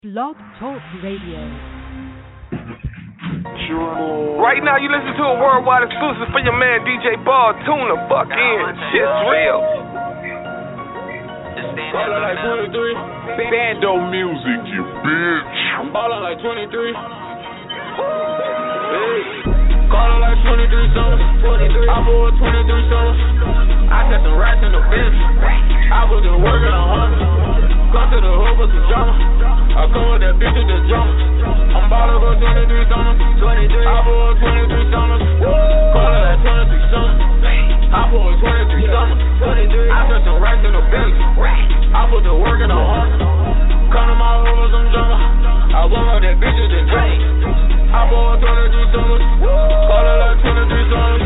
Blog Talk Radio. Right now you listen to a worldwide exclusive for your man DJ Ball. Tune the fuck in. Shit's real. Ballin' like 23. Bando music, you bitch. I'm ballin' like 23. Hey. Callin' like 23 summers. I bought 23 summers. I set some racks in the bench. I was just working on hunters. Come to the hood with some drama. I come with that bitch with the drama. I'm ballin' for 23 summers. I bought 23 summers. Callin' like 23 summers. I bought 23 summers. I set some racks in the bench. I put the work in the hunt. Come to my hood with some drama. I want all that bitch with the drama. I bought 23 summers. Callin' like 23 summers.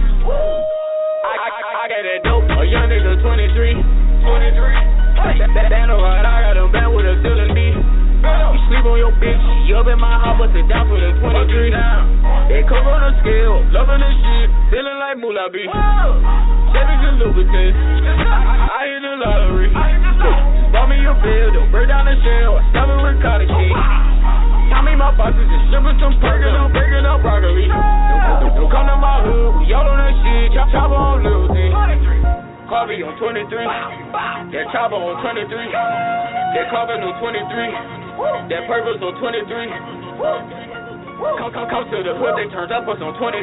I got that dope. A young nigga 23. That alright, I got him back with a ceiling B. You sleep on your bitch, you up in my house, bust it down for the 23. They come on the scale, loving this shit, feeling like Moolah B. Chevys and Louboutins, I hit the lottery. Bought me a bill, don't break down the shell, I stop it with cottage cheese. I mean my boxes is stripping some breaking up broccoli. Don't come to my hood, we all on that shit, chopper on Lil D. Carvey on 23, that chopper on 23, that Carvey on 23, that purpose on 23. Come to the hood, they turned up us on 23.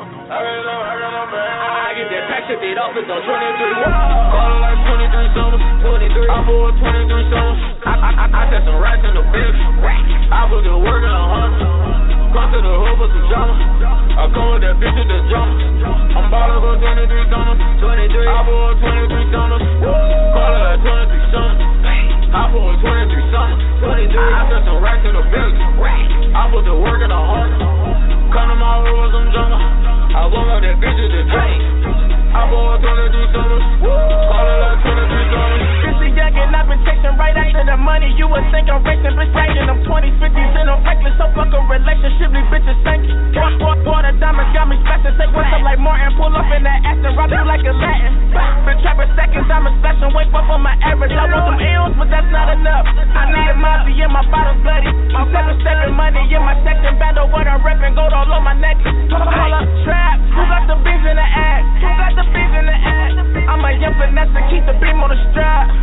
I get that pack shit, it off, it's on 23. Callin' like 23 summers, I bought 23 summers. I set some racks in the bench. I put the work in the hunt. Come to the hood with some drama. I come with that bitch with the drama. I'm ballin' for 23 summers. I bought 23 summers. Callin' like 23 summers. I bought 23 summers. I set some racks in the bench. I put the work in the hunt. Come to my hood with some drama. I want all that bitch with the drama. I bought 23 summers. Callin' like 23 summers. Young and I've been chasing right after the money. You would think I'm racing, bitch, ranging them 20s, 50s, and I'm reckless. So fuck a relationship, these bitches thinking. Water diamonds got me splashing. Say what's up like Martin. Pull up in that Aston, rock you like a Latin. Been trapping seconds, diamonds splashing. Wake up on my average. I want some L's, but that's not enough. I need a Mozzie in my bottles bloody. I'm stepping money in my section. Bando what I'm repping, gold all on my neck. Call up trap. Who got the beans in the ass? Who got the beans in the ass? I'm a young finesse to keep the beam on the strap.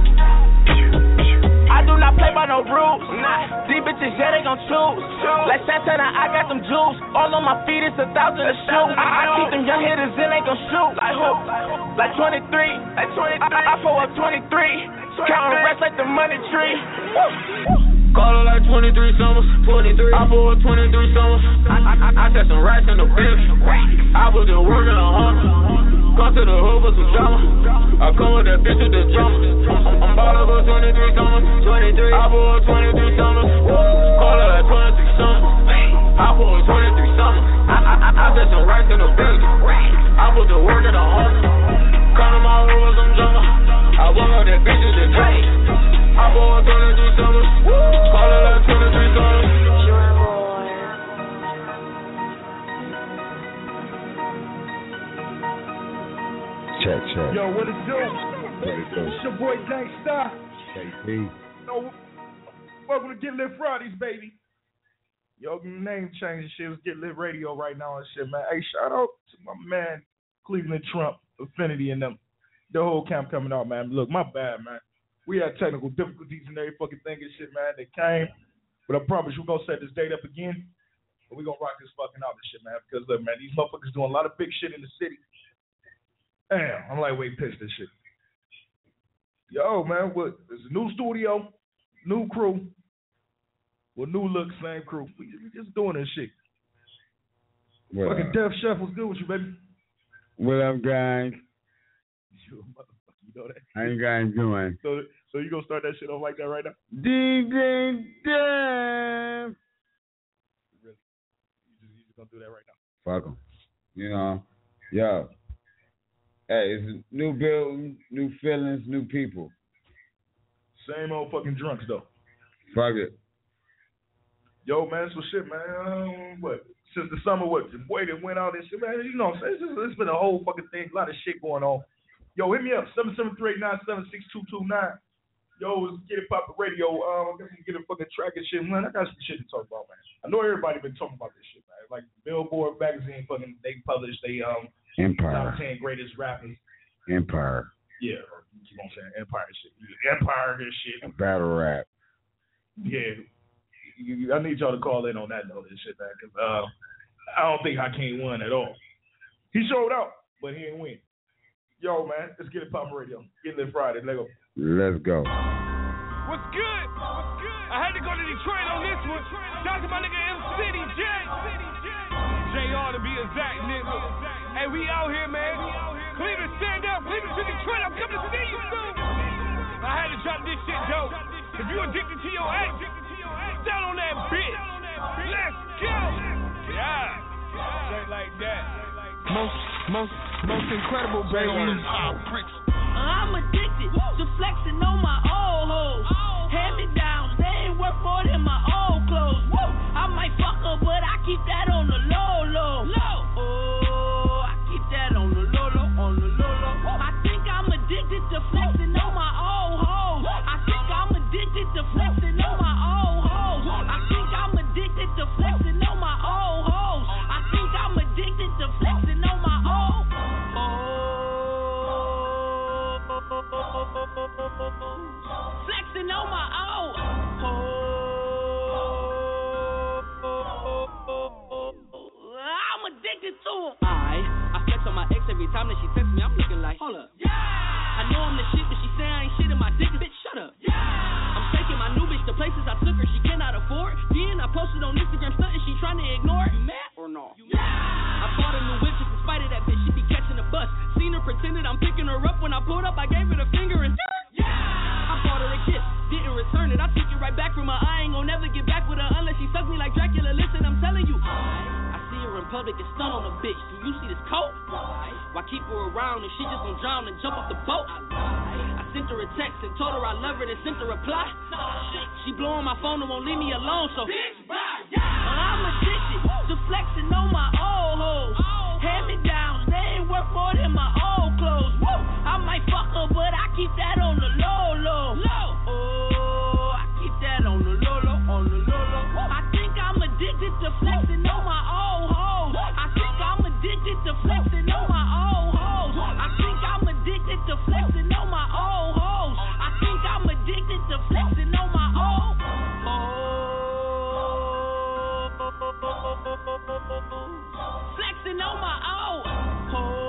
I do not play by no rules. These bitches, yeah, they gon' choose. Like Santana, I got them jewels. All on my feet, it's 1,000 a shoe. I keep them young hitters in, they gon' shoot. Like who? Like 23. I pull up 23. Counting racks like the money tree. Callin' like 23 summers. I bought 23 summers. I set some racks in the bench. I was just working on hunt. Come to the hood with some drama. I come with that bitch with the drama. I'm ballin' for 23 summers. I bought 23 summers. Callin' like 23 summers. I bought 23 summers. I set some racks in the bench. I was just working on hunt. Come to my hood with some drama. I want all that bitch with the drama. I bought 23 summers. Callin' like 23 summers. Check. Yo, what it do? It's your boy Gangsta. KP. Yo, welcome to Get Lit Fridays, baby. Yo, name change and shit. It's Get Lit Radio right now and shit, man. Hey, shout out to my man Cleveland Trump, Affinity, and them. The whole camp coming out, man. Look, my bad, man. We had technical difficulties and every fucking thing and shit, man. They came, but I promise we're gonna set this date up again. But we gonna rock this fucking out and shit, man. Because look, man, these motherfuckers doing a lot of big shit in the city. Damn, I'm like, wait, pitch this shit. Yo, man, what? It's a new studio, new crew, well, new look, same crew. We just doing this shit. Well, fucking Def Chef, what's good with you, baby? What up, guys? You motherfucker, you know that. How you guys doing? So you gonna start that shit off like that right now? DJ Def. Really? You just gonna do that right now? Fuck 'em. You know, yo. Hey, it's a new building, new feelings, new people. Same old fucking drunks though. Fuck it. Yo, man, so shit, man. What? Since the summer, what? The boy that went out and shit, man. You know what I'm saying? It's been a whole fucking thing, a lot of shit going on. Yo, hit me up, 773-897-6229. Yo, it's Get It Poppin' Radio. I guess we get a fucking track and shit, man. I got some shit to talk about, man. I know everybody been talking about this shit, man. Like Billboard magazine, fucking, they published Empire. top 10 greatest rappers. Empire. Yeah, you keep on saying Empire shit. Empire and shit. Battle rap. Yeah, I need y'all to call in on that note and shit, man. Cause I don't think Hakeem won at all. He showed out, but he didn't win. Yo, man, let's Get It Poppin' Radio. Get Lit Friday. Let's go. Let's go. What's good? I had to go to Detroit on this one. Shout out to my nigga M City J. JR to be exact, nigga. Hey, we out here, man. Cleveland, stand up. Cleveland to Detroit. I'm coming to see you soon. I had to drop this shit, dope. If you addicted to your ex, down on that bitch. Let's go. Yeah. Straight like that. Most incredible, baby. I'm addicted to flexing on my old hoes. Hand me down, they ain't worth more than my old clothes. I might fuck her, but I keep that on the low. Oh, I keep that on the low. I think I'm addicted to flexing on my old hoes. I think I'm addicted to flexing on my old hoes. I think I'm addicted to flexing on my old hoes. I think I'm addicted to flexing on my old hoes. Flexing on my old hoes. I'm addicted to them. I flex on my ex every time that she texts me. I'm looking like, hold up. Yeah. I know I'm the shit, but she say I ain't shit in my dick. Bitch, shut up. Yeah. I'm taking my new bitch to places I took her she cannot afford. Then I posted on Instagram stunting, she trying to ignore it. You mad or no? Yeah. I bought a new whip just in spite of that bitch. She be catching a bus. Seen her pretended I'm picking her up. When I pulled up, I gave her the finger and yeah. I bought her a kiss, didn't return it. I took it right back from her. I ain't gon' never get back with her unless she suck me like Dracula. Listen, I'm telling you. I see her in public and stun on a bitch. Do you see this coat? Why keep her around if she just gon' drown and jump off the boat? I sent her a text and told her I love her, then sent her a reply. She blowing my phone and won't leave me alone, so I'm addicted to flexing on my old hoes. Hand me down, they ain't worth more than my old clothes. I might fuck her, but I keep that on the low. Oh, I keep that on the low. I think I'm addicted to flexing on my old hoes. I think I'm addicted to flexing on my old hoes. I think I'm addicted to flexing on my old hoes. I think I'm addicted to flexing on my old hoes. Flexing on my old hoes.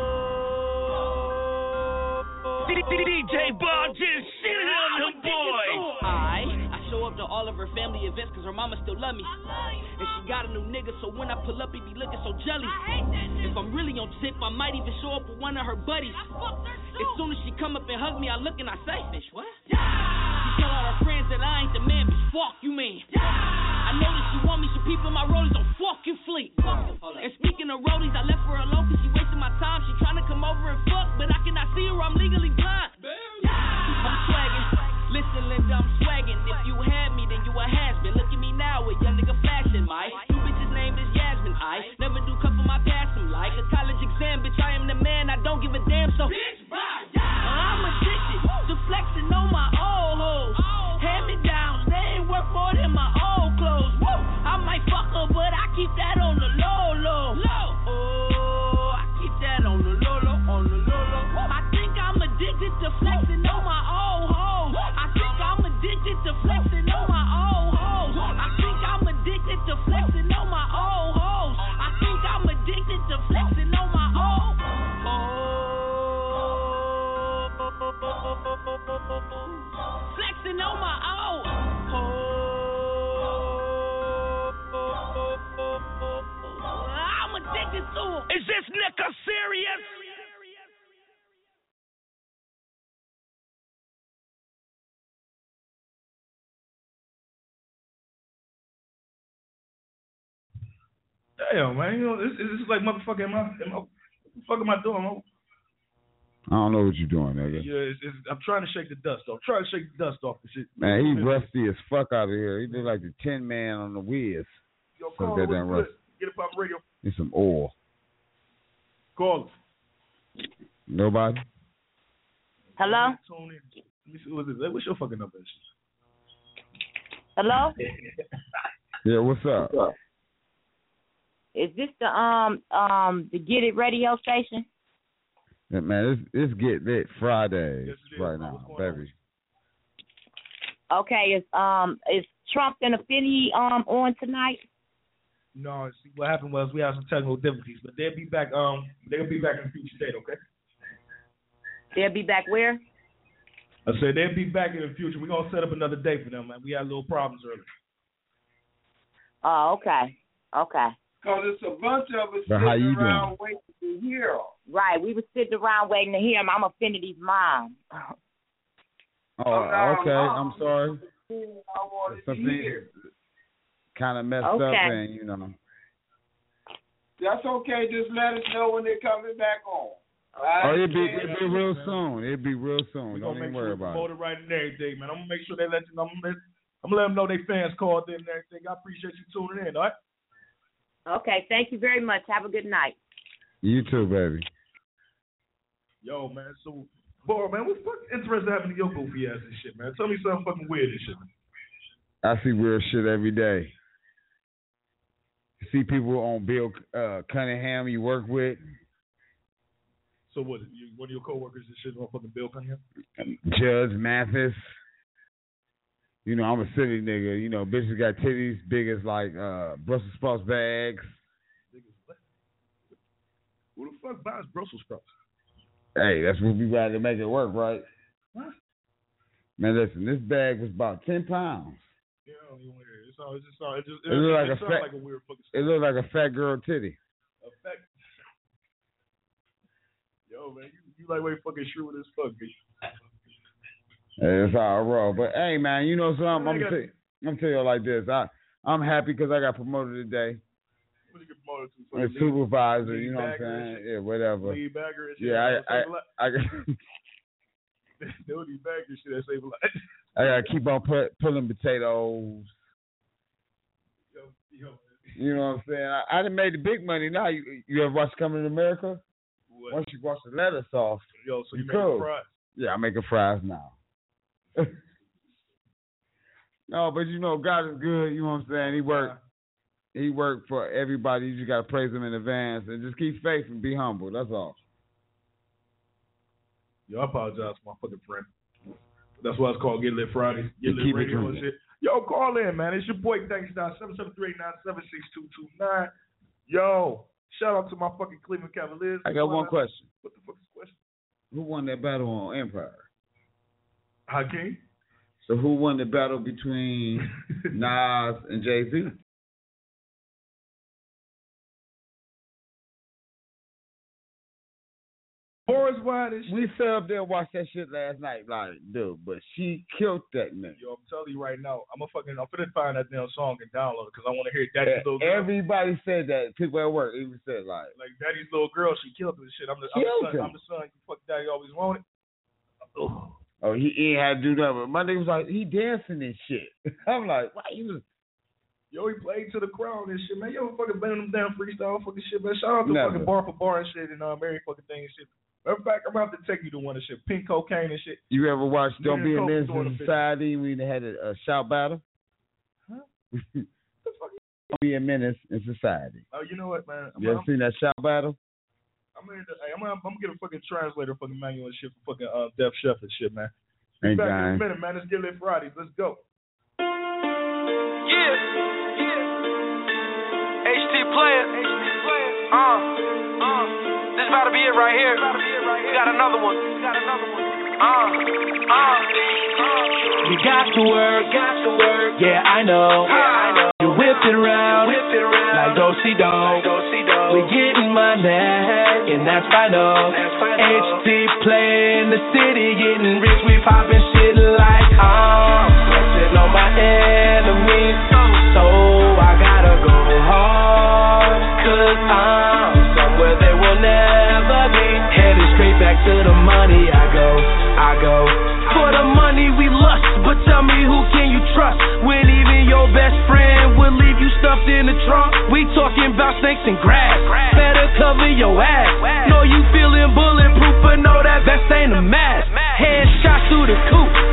DJ Ball just shitting on them boys. I show up to all of her family events cause her mama still love me. And she got a new nigga, so when I pull up, he be looking so jelly. If I'm really on tip, I might even show up with one of her buddies. As soon as she come up and hug me, I look and I say, bitch, what? She tell all her friends that I ain't the man, bitch, fuck you, man. I know that she want me, so people in my rollies don't fuck you, fleet. And speaking of rollies, I left her alone cause she wasting my time. She trying to come over and fuck, but I cannot see her, I'm legally blind. I'm swagging. Listen, Linda, I'm swagging. If you had me, then you a has-been. Look at me now with young nigga flashing, my new bitch's name is Yasmin. I never do cuff for my past, I'm like a college exam, bitch, I am the man, I don't give a damn, so I'm addicted to flexing on my old hoes. Hand me down, they ain't worth more than my old clothes. I might fuck her, but I keep that on the low. Oh, I keep that on the low. I think I'm addicted to flexing on my old hoes. I think I'm addicted to flexing on my old hoes. I think I'm addicted to flexing on my old hoes. I think I'm addicted to flexing on my old hoes. Flexing on my old hoes. I'm addicted to them. Is this nigga serious? Damn, man, you know, this is like motherfucking what the fuck am I doing? I don't know what you're doing, nigga. Yeah, I'm trying to shake the dust off. The shit. Man, he rusty as fuck out of here. He look like the Tin Man on the Wiz. Yo, call it. Get It Poppin' Radio. And some oil. Call it. Nobody? Hello? Let me see what's this. What's your fucking number? Hello? Yeah, what's up? Is this the Get It radio station? Yeah, man, it's Get Lit Friday right now, baby. Okay, is Trump and Affinity on tonight? No, see what happened was we had some technical difficulties, but they'll be back. They'll be back in the future state. Okay. They'll be back where? I said they'll be back in the future. We're gonna set up another day for them, man. We had little problems earlier. Oh, okay. Okay. Because it's a bunch of us But how you sitting around doing? waiting to hear them. Right. We were sitting around waiting to hear him. I'm Affinity's mom. Oh, okay. I'm sorry. I wanted to Something hear. kind of messed up, and you know. That's okay. Just let us know when they're coming back on. It'll be real soon. It'll be real soon. Don't even worry about it. Right and everything, man. I'm gonna make sure they let you know. I'm gonna let them know they fans called in and everything. I appreciate you tuning in. All right. Okay. Thank you very much. Have a good night. You too, baby. Yo, man. So, boy, man, what fucking interesting happened to your goofy ass and shit, man? Tell me something fucking weird and shit, man. I see weird shit every day. See people on Bill Cunningham you work with. So what? One of your coworkers and shit on fucking Bill Cunningham? Judge Mathis. You know, I'm a city nigga. You know, bitches got titties big as like Brussels sprouts bags. Who the fuck buys Brussels sprouts? Hey, that's what we got to make it work, right? What? Man, listen, this bag was about 10 pounds. Yeah, I don't even hear it. It looked like a weird fucking It looked like a fat girl titty. A fat. Yo, man, you like way fucking shrewd as fuck, bitch. Hey, it's all raw. But hey, man, you know something? I'm gonna tell you like this. I'm happy because I got promoted today. What you get promoted to? A supervisor, you know what I'm saying? Yeah, whatever. Lead bagger and shit. Yeah, I no lead bagger shit that save a lot. I gotta keep on pulling potatoes. Yo. You know what I'm saying? I done made the big money now. You ever watch Coming to America? What? Once you wash the lettuce off. Yo, so you cool. make fries? Yeah, I'm making fries now. No, but you know, God is good. You know what I'm saying? He worked for everybody. You just got to praise him in advance and just keep faith and be humble. That's all. Yo, I apologize for my fucking friend. That's why it's called Get Lit Friday. Get Lit Radio and shit. Yo, call in, man. It's your boy, Gangsta, 773-897-6229. Yo, shout out to my fucking Cleveland Cavaliers. I got one question. What the fuck is the question? Who won that battle on Empire? Hakeem. So who won the battle between Nas and Jay-Z? Boris Wide and shit. We sat up there and watched that shit last night, like, dude, but she killed that nigga. Yo, I'm telling you right now, I'm finna find that damn song and download it because I want to hear Daddy's Little Girl. Everybody said that. People at work even said like Daddy's Little Girl, she killed this shit. I'm the son you fuck daddy always wanted. Oh, he ain't had to do that, but my nigga was like, he dancing and shit. I'm like, why you? Yo, he played to the crowd and shit, man. Yo, fucking bending them down freestyle fucking shit, man. Shout out to fucking bar for bar and shit and every fucking thing and shit. Matter of fact, I'm about to take you to one of shit. Pink Cocaine and shit. You ever watched Don't Be a Menace in Society when they had a shout battle? Huh? The fuck? Don't Be a Menace in Society. Oh, you know what, man? You ever seen that shout battle? I'm gonna get a fucking translator fucking manual and shit for fucking Def Chef and shit, man. Ain't back dying. in a minute, man. Let's get Lit Fridays. Let's go. Yeah. HT player. This about to be it right here. We got another one. You got to work. Yeah, I know. You whip it around like do-si-do. We're getting money, and that's final. HT playing the city, getting rich. We popping shit like flexing on my enemies. So I gotta go hard, 'cause I'm somewhere they will never be. Headed straight back to the money. I go. For the money we lust, but tell me who can you trust when even your best friend will leave you stuffed in the trunk? We talking about snakes and grass. Better cover your ass. Know you feeling bulletproof, but know that vest ain't a mask. Headshot through the coupe.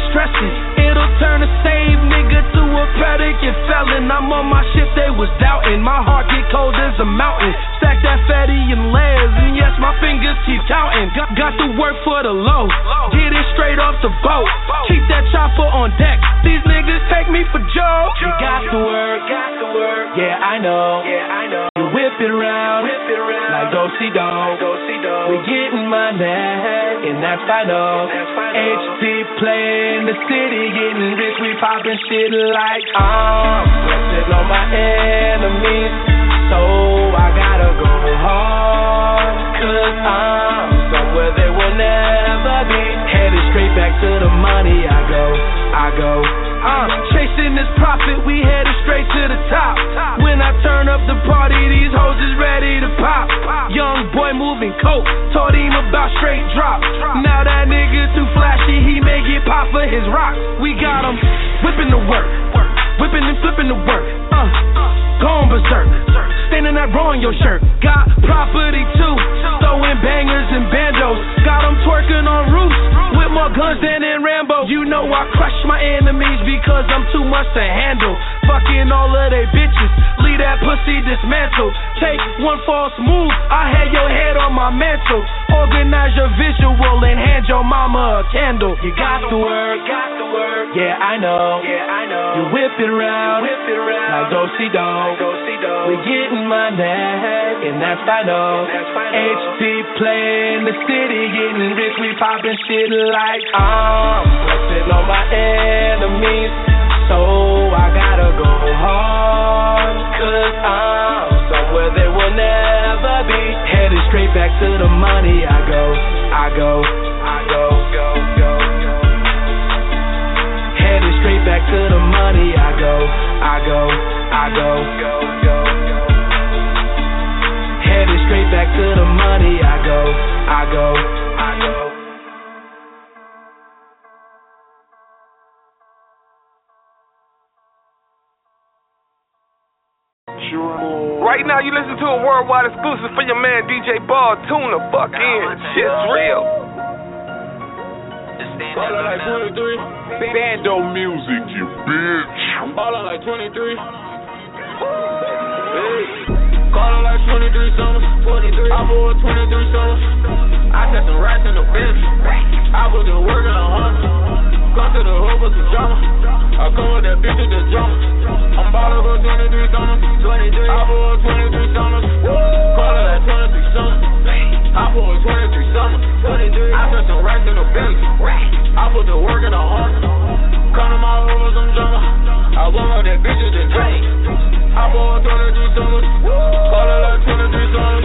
stressing. It'll turn a save nigga to a predicate felon. I'm on my shit, they was doubting. My heart get cold as a mountain. Stack that fatty and layers, and yes, my fingers keep counting. Got to work for the low, get it straight off the boat. Keep that chopper on deck. These niggas take me for Joe. You got to work, yeah, I know. You whip it around, like do-si-do. We getting money, and that's final. HP playing the city, getting rich, we poppin' shit like I'm flexing on my enemies. So I gotta go hard, cause I'm somewhere they will never be. Headed straight back to the money, I go. Chasing this profit, we headed straight to the top. When I turn up the party, these hoes is ready to pop. Young boy moving coke, taught him about straight drop. Now that nigga too flashy, he may get pop for his rock. We got him whipping the work, whipping and flipping the work. Gone berserk, standing that raw in your shirt. Got property too, throwing bangers and bandos. Got them twerking on roofs with more guns than in Rambo. You know I crush my enemies because I'm too much to handle. Fucking all of they bitches, leave that pussy dismantled. Take one false move, I had your head on my mantle. Organize your visual and hand your mama a candle. You got to work, yeah, I know. You whip it around, like do-si-do. We getting money, and that's final. HP playing the city, getting rich, we poppin' shit like I'm flexing on my enemies. So I gotta go hard, cause I'm somewhere they will never be. Headed straight back to the money, I go. Headed straight back to the money, I go. Headed straight back to the money, I go. Right now, you listen to a worldwide exclusive for your man DJ Ball. Tune the fuck in. Shit's real. Ballin' like 23. Bando music, you bitch. I'm ballin' like 23. Hey. Callin' like 23 summers. I bought 23 summers. I set some rats in the bench. I was just working on hunting. Come to the hood with some drama. I come with that bitch with the drama. I'm ballin' for 23 summers. I bought 23 summers. Callin' like 23 summers. I bought 23 summers. I set some rats in the bench. I put the work in the heart. Come to my room with some drama. I want all that bitch with the drink. I bought 23 summers. Call it like 23 summers.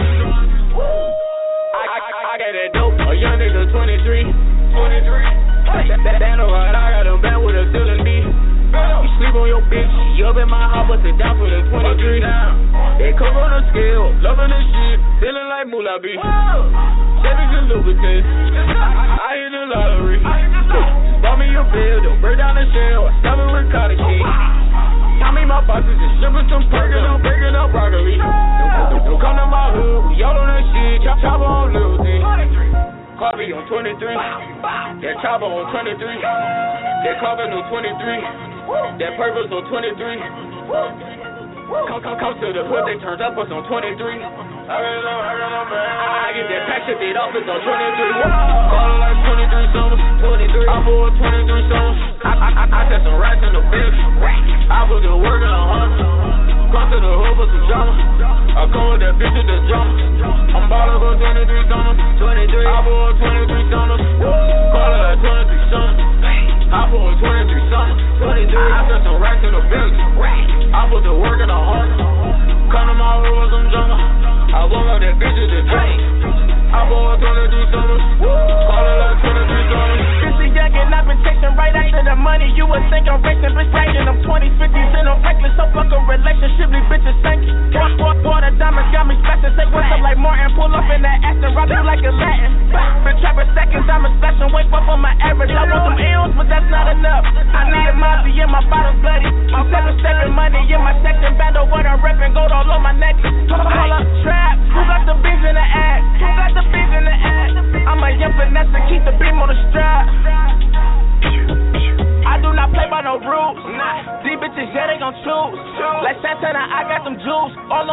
I got that dope. A young nigga 23. That no hard, I got them back with a ceiling B. You sleep on your bitch. You up in my house, bust it down for the 23. They come on the scale. Loving the shit. Feeling like Moolah B. Chevy and Louboutin. I hit the lottery. Bought me a bill, don't burn down the shell. Stop it with cottage key. I mean my boxes is shipping some burgers, I'm breaking up broccoli. Don't come to my hood, we all on that shit. Chopper on Lil D. Coffee on 23. That chopper on 23. That coffee on 23. That purpose on 23. Come to the hood, they turned up us on 23. I get that pack shit, it off, it's on 23. Call like 23 summers. I bought 23 summers. I set some rats in the bench. I was just working on hunting. Come to the hood with some drama. I come with that bitch with the drama. I'm ballin' for 23 summers. I bought 23 summers. Call it like 23 summers. I bought 23 summers. I set some rats in the bench. I was just working on hunting. Come to my hood with some drama. I want all that bitch with the drink. I bought 23 summers. Call it like 23 summers. This is young and I've been chasing right after the money. You would think I'm racing, bitch, ranging. I'm 20s, 50s, and I'm reckless. So fuck a relationship, these bitches stanky. Water diamonds got me splashing. Say what's up like Martin. Pull up in that Aston, rock you like a Latin. Been trapping seconds, diamonds splashing. Wake up on my average. I want some L's, but that's not enough. I need a Mozzie in my bottles bloody. I'm stepping money in my section. Bando what I'm repping, gold all on my neck. Call up trap. Who got the beef in the ass? Who got the beef in the ass? I'm a young finesse to keep the beam on the strap.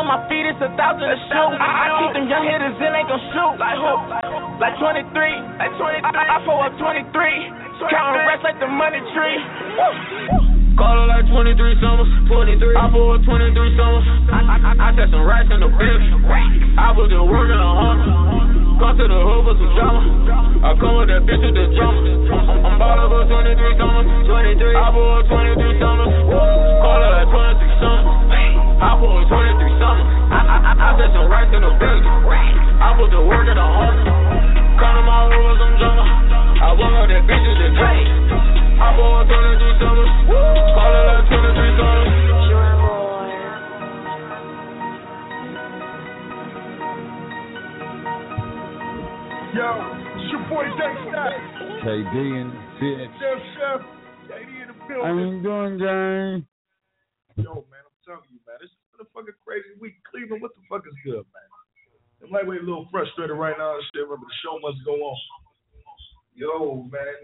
on my feet, it's 1,000 to shoot. I keep them young hitters in, ain't gon' shoot. Like who? Like 23. I pull up 23. Counting racks like the money tree. Call it like 23 summers. 23. I pull up 23 summers. I set some racks in the bitch. I was just working on hunt. Come to the hood for some drama. I come with that bitch with the drama. I'm ballin' for 23 summers. 23. I pull up 23 summers. Call it like 26 summers. I pull up 23 summers. I set some racks in the bitch. I was just working on hunt. Come to my hood for some drama. I walk out that bitch with the drama. I pull up 23 summers. Call it like 23 summers. Yo, it's your boy Dexter. KD and Fitz. Chef. KD in the building. How you doing, gang? Yo, man, I'm telling you, man, this has been a fucking crazy week. Cleveland, what the fuck is good, man? I'm like, a little frustrated right now and shit, but the show must go on. Yo, man,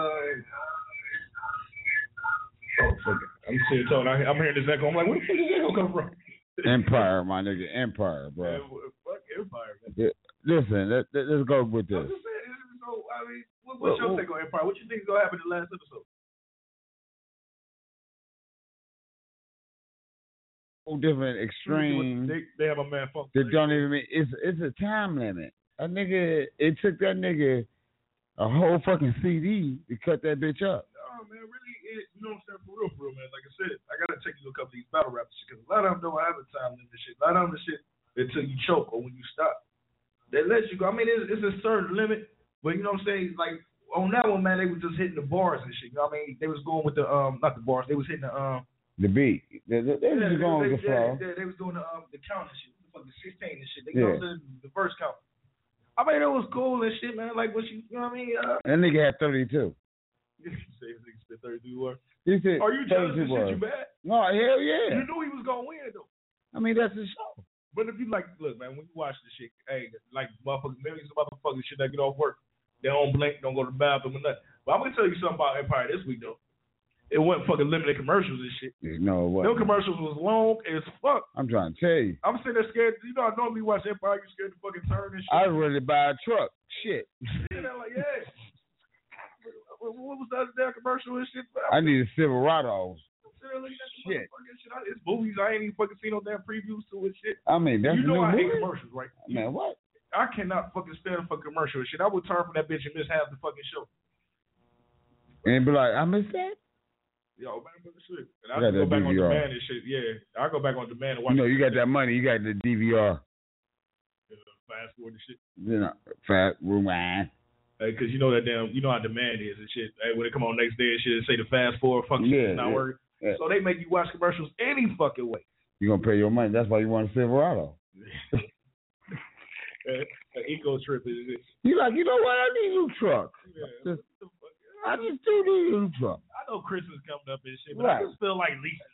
oh, fuck it. I'm sitting talking. I'm hearing this echo. I'm like, where the fuck is that echo come from? Empire, my nigga. Empire, bro. Man, fuck Empire, man. Yeah, listen, let's go with this. I'm just saying, so, I mean, what's your take on Empire? What you think is going to happen in the last episode? Whole different extremes. They have a man funk. That don't even mean it's a time limit. A nigga, it took that nigga a whole fucking CD to cut that bitch up. No, man, really, you know what I'm saying? For real, man. Like I said, I got to take you to a couple of these battle raps because a lot of them don't have a time limit shit. A lot of them the shit until you choke or when you stop. They let you go. I mean, it's a certain limit, but you know what I'm saying? Like, on that one, man, they was just hitting the bars and shit. You know what I mean? They was going with the, not the bars, they was hitting the beat. They was just going with the flow. They was doing the count and shit. The 16 and shit. They go to the verse count. I mean, it was cool and shit, man. Like, what you know what I mean? That nigga had 32. You say nigga spit 32 words. He said, are you jealous of shit you bad? No, hell yeah. You knew he was going to win, though. I mean, that's the show. But if you like, look, man, when you watch this shit, hey, like millions of motherfuckers shit that get off work, they don't blink, don't go to the bathroom or nothing. But I'm going to tell you something about Empire this week, though. It wasn't fucking limited commercials and shit. No, what? Them commercials was long as fuck. I'm trying to tell you. I'm sitting there scared. You know, I normally watch Empire, you scared to fucking turn and shit. I really buy a truck. Shit. Yeah, like, yeah. What was that damn commercial and shit? I need a Silverado. Shit. It's movies. I ain't even fucking seen no damn previews to it shit. I mean, that's you know I movie? hate commercials, right? Man, what? I cannot fucking stand a fucking commercial and shit. I would turn from that bitch and miss half the fucking show. And be like, I missed that? Yo, man, shit. And I go back on demand and shit. Yeah, I go back on demand and watch. You know, you got that money. You got the DVR. Fast forward and shit. You know, fast rewind. Because you know that damn, you know how demand is and shit. Hey, when they come on next day and shit, and say the fast forward fucking shit is not working. Yeah. So they make you watch commercials any fucking way. You gonna pay your money. That's why you want a Silverado. Eco trip is it? You like, you know what? I need a new truck. Yeah. I just do need a new truck. I know Christmas coming up and shit, but right. I just feel like leasing.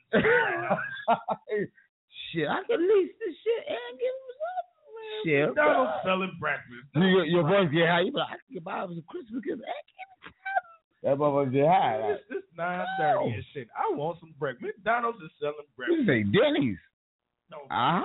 Shit, I can lease this shit and give them something, man. Shit. McDonald's selling breakfast. Your voice get high. You be like, I can get by with some Christmas gifts. That motherfucker get high. Like, this 9:30 and shit. I want some breakfast. McDonald's is selling breakfast. You say Denny's. No.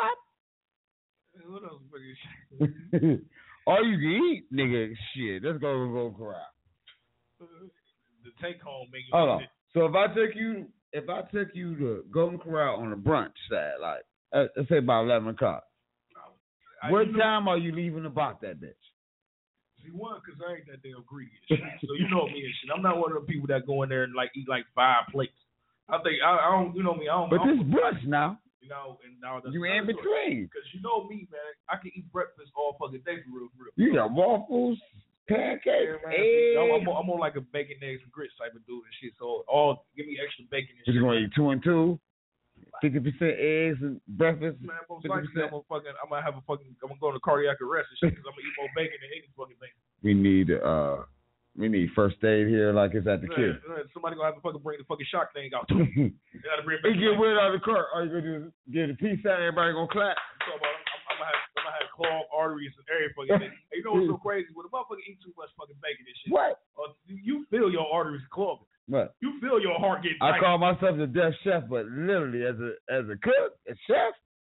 What else fucking shit? All you can eat, nigga, shit. Let's go to Golden Corral. The take home menu. Hold on. So if I took you to Golden Corral on the brunch side, like let's say about 11 o'clock, what time are you leaving about that bitch? See, one, because I ain't that damn greedy and shit. So you know me and shit. I'm not one of the people that go in there and like eat like 5 plates. I think I don't. You know me. I don't. But this brunch now. You know, and now that's you in between. Because you know me, man. I can eat breakfast all fucking day for real. You got waffles, pancakes, eggs. I'm more like a bacon, eggs, and grits type of dude and shit. So give me extra bacon and shit. You gonna eat 2 and 2? 50% eggs and breakfast. Man, most likely I'm gonna go into cardiac arrest and shit because I'm gonna eat more bacon than any fucking bacon. We need first aid here like it's at the kid. Somebody gonna have to fucking bring the fucking shock thing out. They gotta bring it back. He get wet out of the car. All you gonna do is give the peace out. Everybody gonna clap. I'm gonna have clogged arteries and every fucking thing. Hey, you know what's so crazy? When a motherfucker eat too much fucking bacon and shit, what? You feel your arteries clogging. What? You feel your heart getting tight. I call myself the deaf chef, but literally as a cook, a chef,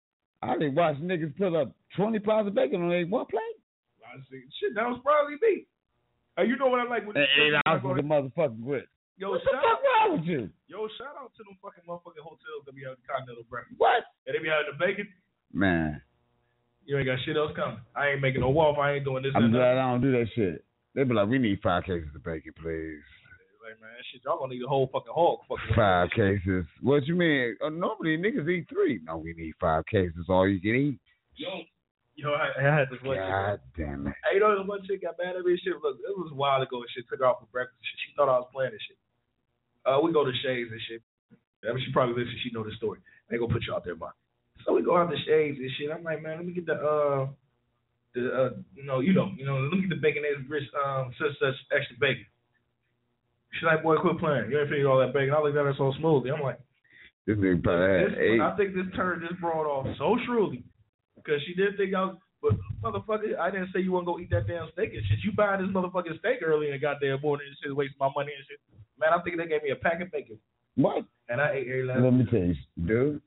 I didn't watch niggas put up 20 pounds of bacon on one plate. I see. Shit, that was probably me. You know what I like with 8 ounces of motherfucking grits. Yo, what the fuck wrong with you? Yo, shout out to them fucking motherfucking hotels that be having continental breakfast. What? And they be having the bacon. Man. You ain't got shit else coming. I ain't making no waffle. I ain't doing this. I'm glad I don't do that shit. They be like, we need 5 cases of bacon, please. Like, man, that shit, y'all gonna need a whole fucking hog. 5 cases. What you mean? Normally niggas eat 3. No, we need 5 cases. All you can eat. Yo, I had this one. God damn it. Hey, you know, this one chick got mad at me and shit. Look, it was a while ago and shit. Took her out for breakfast. She thought I was playing this shit. We go to Shades and shit. I mean, she probably listens. She know the story. They gonna put you out there, man. So we go out to Shades and shit. I'm like, man, let me get let me get the bacon, eggs, grits, such extra bacon. She's like, boy, quit playing. You ain't figured all that bacon. I looked at her so smoothly. I'm like, this nigga probably had 8. I think this turned this broad off so shrewdly because she didn't think I was. But motherfucker, I didn't say you want to go eat that damn steak and shit. You buying this motherfucking steak early in the goddamn morning and shit, wasting my money and shit. Man, I'm thinking they gave me a pack of bacon. What? And I ate every last. Let me tell you, dude.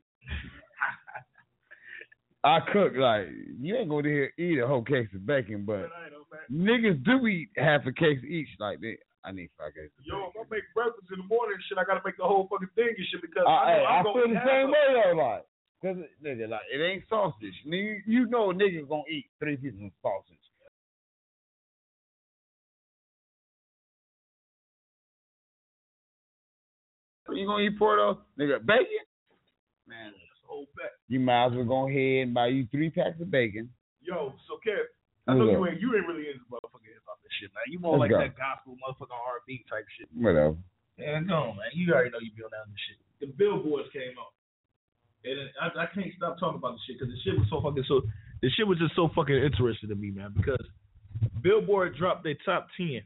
I cook like you ain't gonna eat a whole case of bacon, but niggas do eat half a case each. Like I need 5 cases. Yo, if I make breakfast in the morning, shit, I gotta make the whole fucking thing and shit because I feel the same way though, like. Cause nigga, like it ain't sausage. You know a nigga gonna eat 3 pieces of sausage. You gonna eat Porto? Nigga, bacon? Man, that's a whole pack. You might as well go ahead and buy you 3 packs of bacon. Yo, so Kev, I know you ain't really into motherfucking hip hop and shit, man. You more like that gospel motherfucking R&B type shit. Whatever. Man, go on, man. You already know you be on that shit. The Billboards came out. And I can't stop talking about the shit because the shit was just so fucking interesting to me, man. Because Billboard dropped their top 10,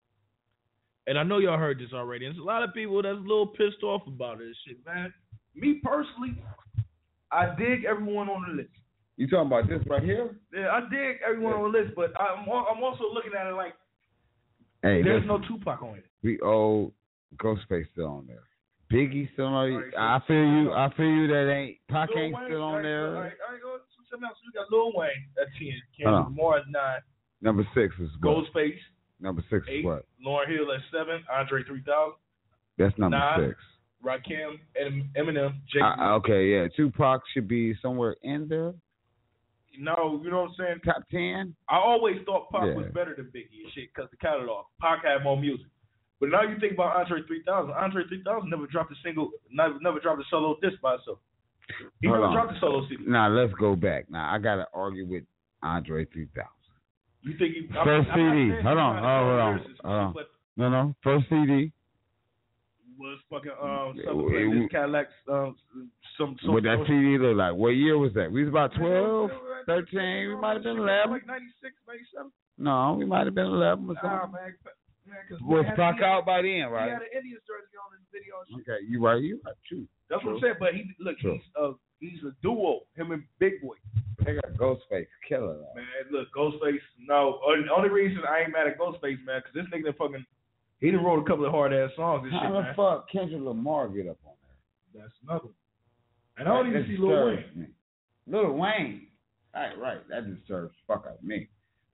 and I know y'all heard this already. And there's a lot of people that's a little pissed off about this shit, man. Me personally, I dig everyone on the list. You talking about this right here? Yeah, I dig everyone on the list, but I'm also looking at it like, hey, there's no Tupac on it. We owe Ghostface still on there. Biggie still on there. I feel you that ain't Pac ain't still on there. All right, go to something else. We got Lil Wayne at 10. Kendrick Lamar at 9. Number 6 is what? Ghostface. Number 6 8. is what? Lauryn Hill at 7. Andre 3000. That's number 9. 6. Rakim, Eminem, Jake. Okay, yeah. Tupac should be somewhere in there. No, you know what I'm saying? Top 10? I always thought Pac was better than Biggie and shit because the catalog. Pac had more music. But now you think about Andre 3000. Andre 3000 never dropped a solo disc by himself. He never dropped a solo CD. Now, let's go back. Now, I got to argue with Andre 3000. You think he... First CD. Hold on. No. First CD. Was fucking this Cadillac what that CD look like? What year was that? We was about 12, 13. We might have been 11. Like 96, 97. No, we might have been 11 or something. Nah, man, was Pac out by then, right? He had an Indians jersey on in the video. Okay, you right. True. That's what I'm saying. But he's a duo. Him and Big Boy. They got Ghostface killer. Man, look, Ghostface. No, only reason I ain't mad at Ghostface, man, because this nigga he done wrote a couple of hard ass songs and shit, man. How the fuck Kendrick Lamar get up on there? That's another one. And I don't even see Lil Wayne. Lil Wayne. Right. That disturbs the fuck out of me.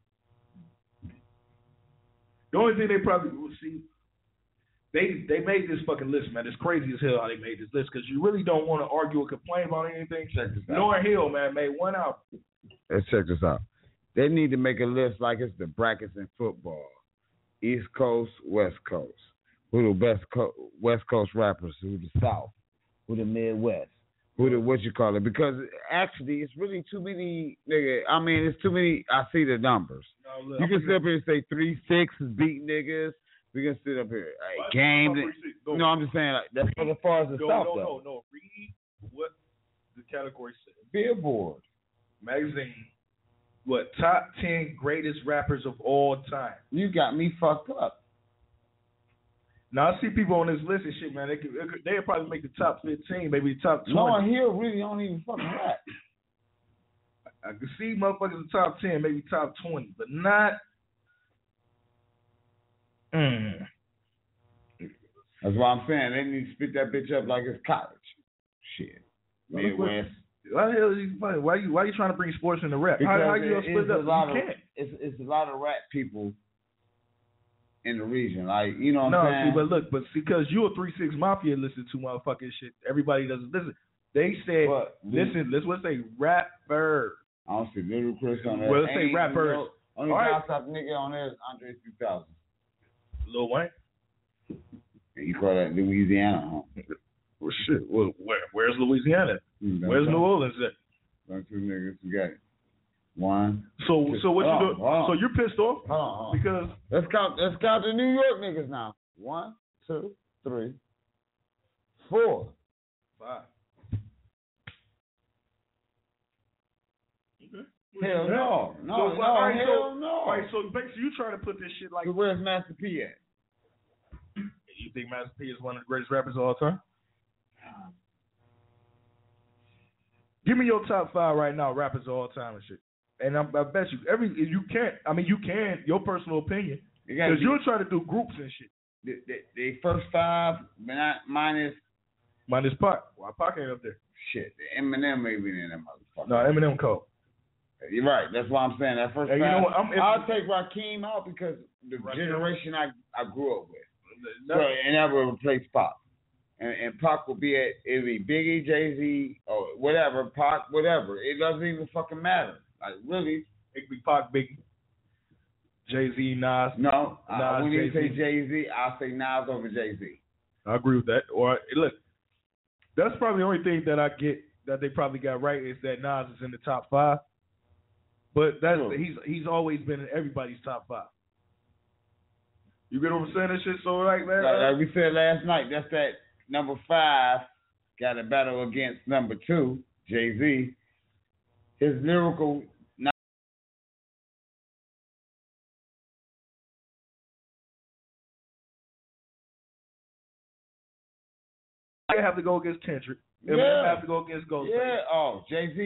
The only thing they probably will see, they made this fucking list, man. It's crazy as hell how they made this list because you really don't want to argue or complain about anything. Check this out. Lauryn Hill, man, made one album. Let's check this out. They need to make a list like it's the brackets in football. East Coast, West Coast. Who the best West Coast rappers? Who the South? Who the Midwest? Who the what you call it? Because actually, it's really too many. Nigga, I mean, it's too many. I see the numbers. No, look, you can sit up here and say 3-6 is beating niggas. We can sit up here. Game. No, I'm just saying like, that's for as far as the South. No. Read what the category says. Billboard magazine. What, top 10 greatest rappers of all time? You got me fucked up. Now, I see people on this list and shit, man. They'll probably make the top 15, maybe the top 20. Lauryn Hill really don't even fucking rap. I can see motherfuckers in the top 10, maybe top 20, but not... That's what I'm saying. They need to spit that bitch up like it's college. Shit. Midwest. Why the hell is he funny? Why you trying to bring sports into rap? How you gonna split it up? You can't. It's a lot of rap people in the region, like, you know what I'm saying? But because you a 3-6 Mafia listen to motherfucking shit, everybody doesn't listen. They said, listen, let's say rappers. I don't see Little Chris on there. Well, let's say rappers. Only top nigga on there is Andre 3000. Lil Wayne. You call that Louisiana, huh? Well, shit. Well, where's Louisiana? Where's New Orleans at? Them two niggas, you got it. One. So what you do? So you're pissed off? Hold on. Because let's count the New York niggas now. 1, 2, 3, 4, 5. Okay. Hell no. Hell no. All right, so basically you trying to put this shit like. So where's Master P at? You think Master P is one of the greatest rappers of all time? Give me your top 5 right now, rappers of all time and shit. And I bet you can, your personal opinion. Because you're trying to do groups and shit. The first 5, minus Pac. Why Pac ain't up there? Shit, the Eminem may be in that motherfucker. No, Eminem cold. You're right. That's why I'm saying that first 5. You know what, I'll take Rakim out because the generation I grew up with. And that will replace Pac. And Pac will be it'll be Biggie, Jay-Z, or whatever, Pac, whatever. It doesn't even fucking matter. Like, really. It could be Pac, Biggie, Jay-Z, Nas. No, Nas, when you say Jay-Z, I'll say Nas over Jay-Z. I agree with that. Or, look, that's probably the only thing that I get that they probably got right is that Nas is in the top 5. But he's always been in everybody's top 5. You get what I'm saying? That shit so right, man. Like we said last night, that's that number 5 got a battle against number 2, Jay-Z. His lyrical. I have to go against Kendrick. I have to go against Ghostface. Yeah. Jay-Z.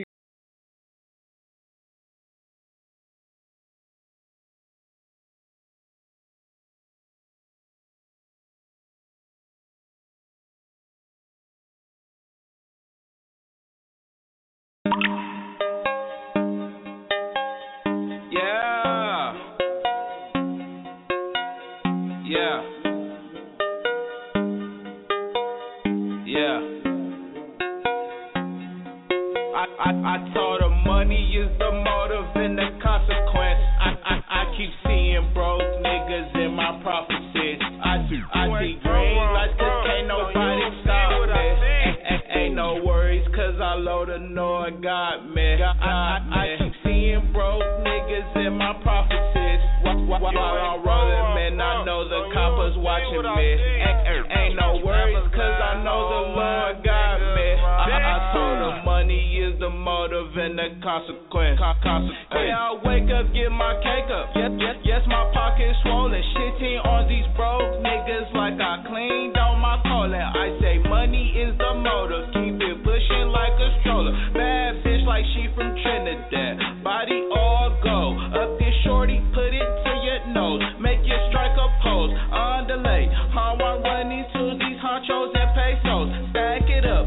I told her money is the motive and the consequence. I keep seeing broke niggas in my prophecies. I see green lights cause can't nobody stop me. Ain't no worries cause I load a know I got me. I keep seeing broke niggas in my prophecies. While I'm rolling, man, I know the coppers watching me. Ain't no worries cause I know the Lord got me. I told her money is the motive and the consequence. Yeah, I wake up, get my cake up. Yes, my pocket's swollen. Shitting on these broke niggas like I cleaned on my collar. I say money is the motive. Keep it pushing like a stroller. Bad bitch like she from Trinidad. Body all gold. Up this shorty, put it to your nose. Make you strike a pose. On delay. How I run into these honchos and pesos. Stack it up.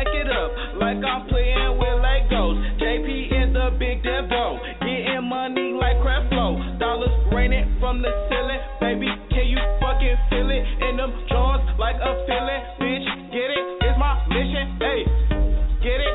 Like I'm playing with Legos. JP is the big devil. Getting money like Creflo. Dollars raining from the ceiling. Baby, can you fucking feel it? In them jaws like a feeling. Bitch, get it? It's my mission. Hey, get it?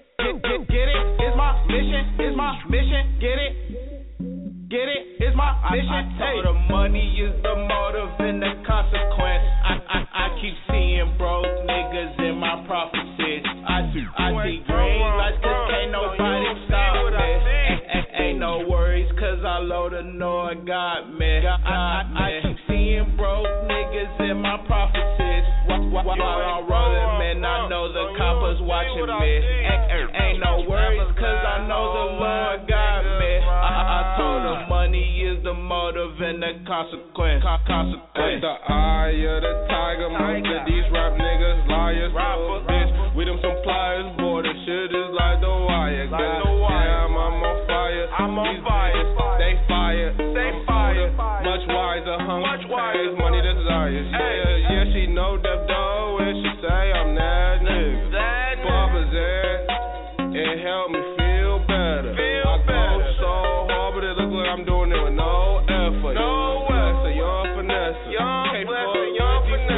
Get it? It's my mission. It's my mission. Get it? Get it? It's my mission. I told her money is the motive and the consequence. I keep seeing broke niggas in my prophecies. I see green lights cause can't nobody stop me. Ain't no worries cause I load a know I got me. I keep seeing broke niggas in my prophecies. While I'm rolling, man, I know the coppers watching me. Ain't no worries cause I know the Lord got me. I told her money is the motive and the consequence. With the eye of the tiger, most of these rap niggas liars. Bitch, with them some pliers, boy, the shit is like the wire. Damn, I'm on fire. These bitches, they fire. Much wiser, much wiser. Money desires. Yeah, she know that though when she say I'm that nigga. Papa's in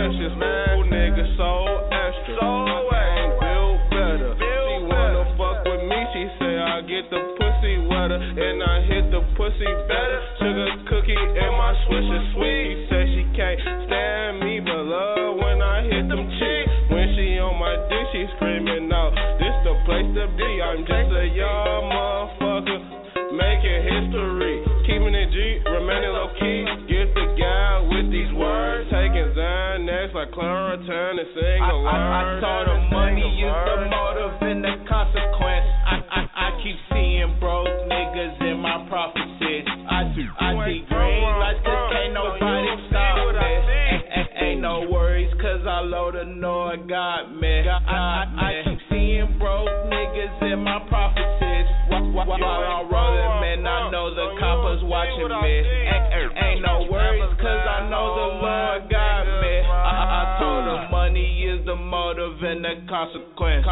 delicious, man. Nigga so extra. So ain't built better. She wanna fuck with me, she say I get the pussy wetter. And I hit the pussy better. Sugar cookie and my swisher sweet. She said she can't stand me, but love when I hit them cheeks. When she on my dick, she screaming out, this the place to be. I'm just a young motherfucker making history. Keeping it G, remaining low key. Get the guy with these words. Taking Xanax like Claritin and sing a word. I saw the money is the motive and the consequence. I keep seeing broke niggas in my prophecies. I see green lights cause can't nobody stop me. Ain't no worries cause I load a know I got me. I keep seeing broke niggas in my prophecies. While I'm rolling, man, I know the coppers watching me. Ain't no worries cause I know the Lord got me. I told her money is the motive and the consequence.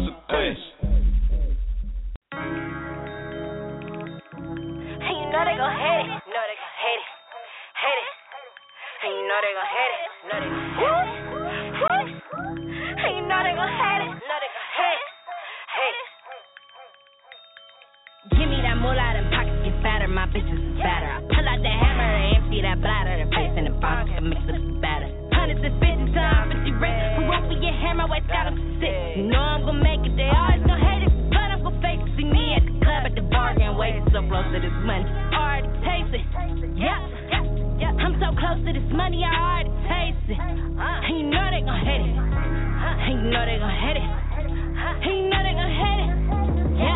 And you know they gon' hate it. Know they gon' hate it. Hate it. And you know they gon' hate it. Know they gon' hate it. And you know they gon' hate it. Know they gon' hate it. Hate it. Give me that moolah, them pockets get fatter, my bitches is fatter. I pull out the hammer and empty that bladder, the face in the box, can mix up the batter. Hundreds and fifties till I'm 50 rich. Who won't be your hammer, waist got them sick. You know I'm gon' make it, they always gon' hate it. But I'm gon' fake it, see me at the club at the bar, getting waiting so close to this money. Already taste it, yeah. I'm so close to this money, I already taste it. And you know they gon' hate it. And you know they gon' hate it. And you know they gon' hate it, yeah.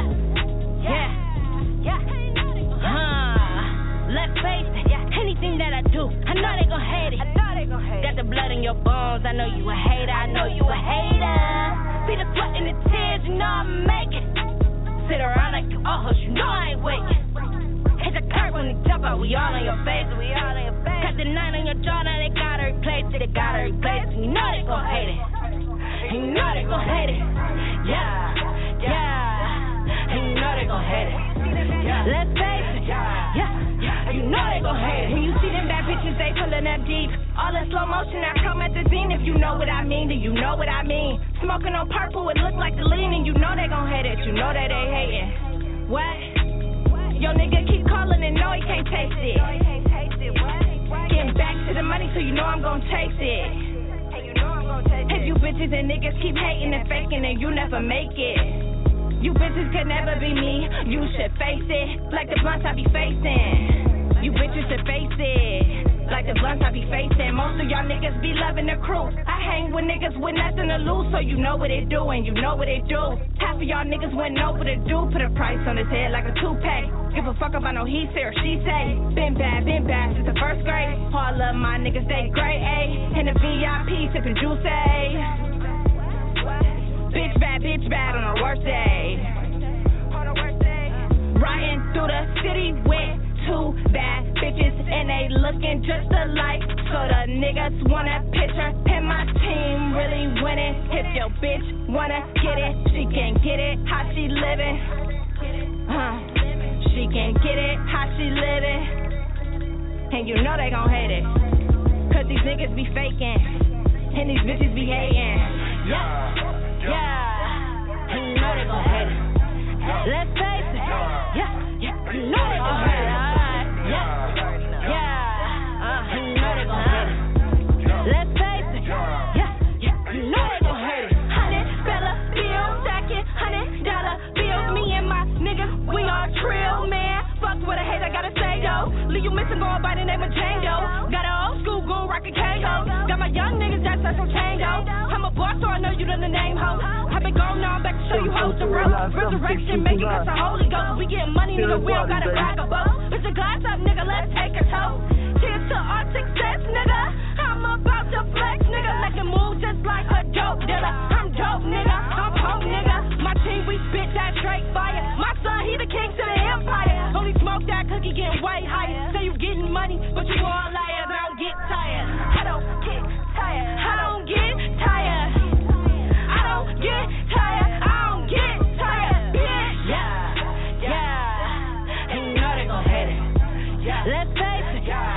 Let's face it, anything that I do, I know they gon' hate it. Got the blood in your bones, I know you a hater, I know you a hater. See the sweat and the tears, you know I'ma make it. Sit around like you all hoes, you know I ain't waiting. Hit the curb when they jump out, we all on your face. Cut the 9 on your jaw, now they gotta replace it, and you know they gon' hate it. And you know they gon' hate it, yeah. And you know they gon' hate it. Let's face it, you know they gon' hate it. When you see them bad bitches, they pullin' up deep. All in slow motion, I come at the scene. If you know what I mean, then you know what I mean. Smoking on purple, it look like the lean, and you know they gon' hate it. You know that they hatin'. What? Yo, nigga keep calling and know he can't taste it. Getting back to the money, so you know I'm gon' chase it. If you bitches and niggas keep hating and faking, then you never make it. You bitches could never be me, you should face it, like the blunts I be facing. You bitches should face it, like the blunts I be facing. Most of y'all niggas be loving the crew. I hang with niggas with nothing to lose, so you know what they do and you know what they do. Half of y'all niggas wouldn't know what to do, put a price on his head like a toupee. Give a fuck about no he say or she say. Been bad since the first grade. All of my niggas, they grade A, and the VIP sippin' juice A. Bitch bad on the worst day. Riding through the city with 2 bad bitches and they looking just alike. So the niggas want a picture and my team really winning. If your bitch wanna get it, she can get it. How she living? She can get it. How she living? And you know they gon' hate it, cause these niggas be faking and these bitches be hating. Yeah. And you know they gon' hate it. Let's face it. You know they gon' hate it. And you know they gon' hate it. Let's face it. You know they gon' hate it. $100 bill, stacking $100 bill. Me and my niggas, we all trill, man. Fuck what I hate, I gotta say though. Leave you missing, going by the name of Django. Got an old school goon, rockin' Kango. Got my young niggas that's some tango. I'm a boss, so I know you done the name ho. I've been gone now, I'm back to show you hoes the road. Resurrection, make it cause the Holy Ghost. We getting money, nigga, we don't gotta brag about. It's a glass up, nigga, let's take a toast. Cheers to our success, nigga. I'm about to flex, nigga. Like a move just like a dope dealer. I'm dope, nigga. I'm hope, nigga. My team, we spit that straight fire. My son, he the king to the empire. Only smoke that cookie, getting way higher. Say you getting money, but you all liars. I don't get tired. I don't get tired. I don't get tired. I don't get tired. I don't get tired, bitch. Yeah. And you know they gon' hate it. Let's face it.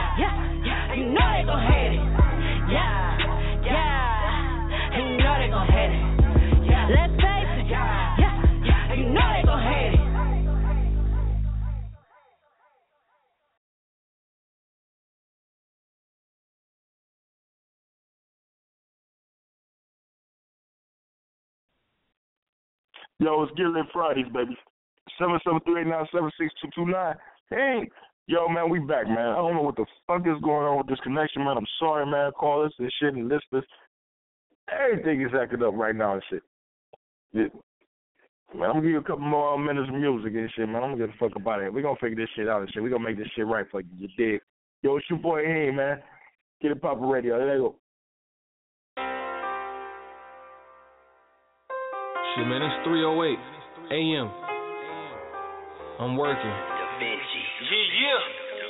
Yo, it's Get Lit Fridays, baby. 773-897-6229. Hey, yo, man, we back, man. I don't know what the fuck is going on with this connection, man. I'm sorry, man. Call us and shit and list us. Everything is acting up right now and shit. Yeah. Man, I'm gonna give you a couple more minutes of music and shit, man. I'm gonna get the fuck up out of here. We're gonna figure this shit out and shit. We're gonna make this shit right for you. You dig? Yo, it's your boy Hey, man. Get it Papa Radio. There you go. Shit, man, it's 3:08 a.m. I'm working. Yeah.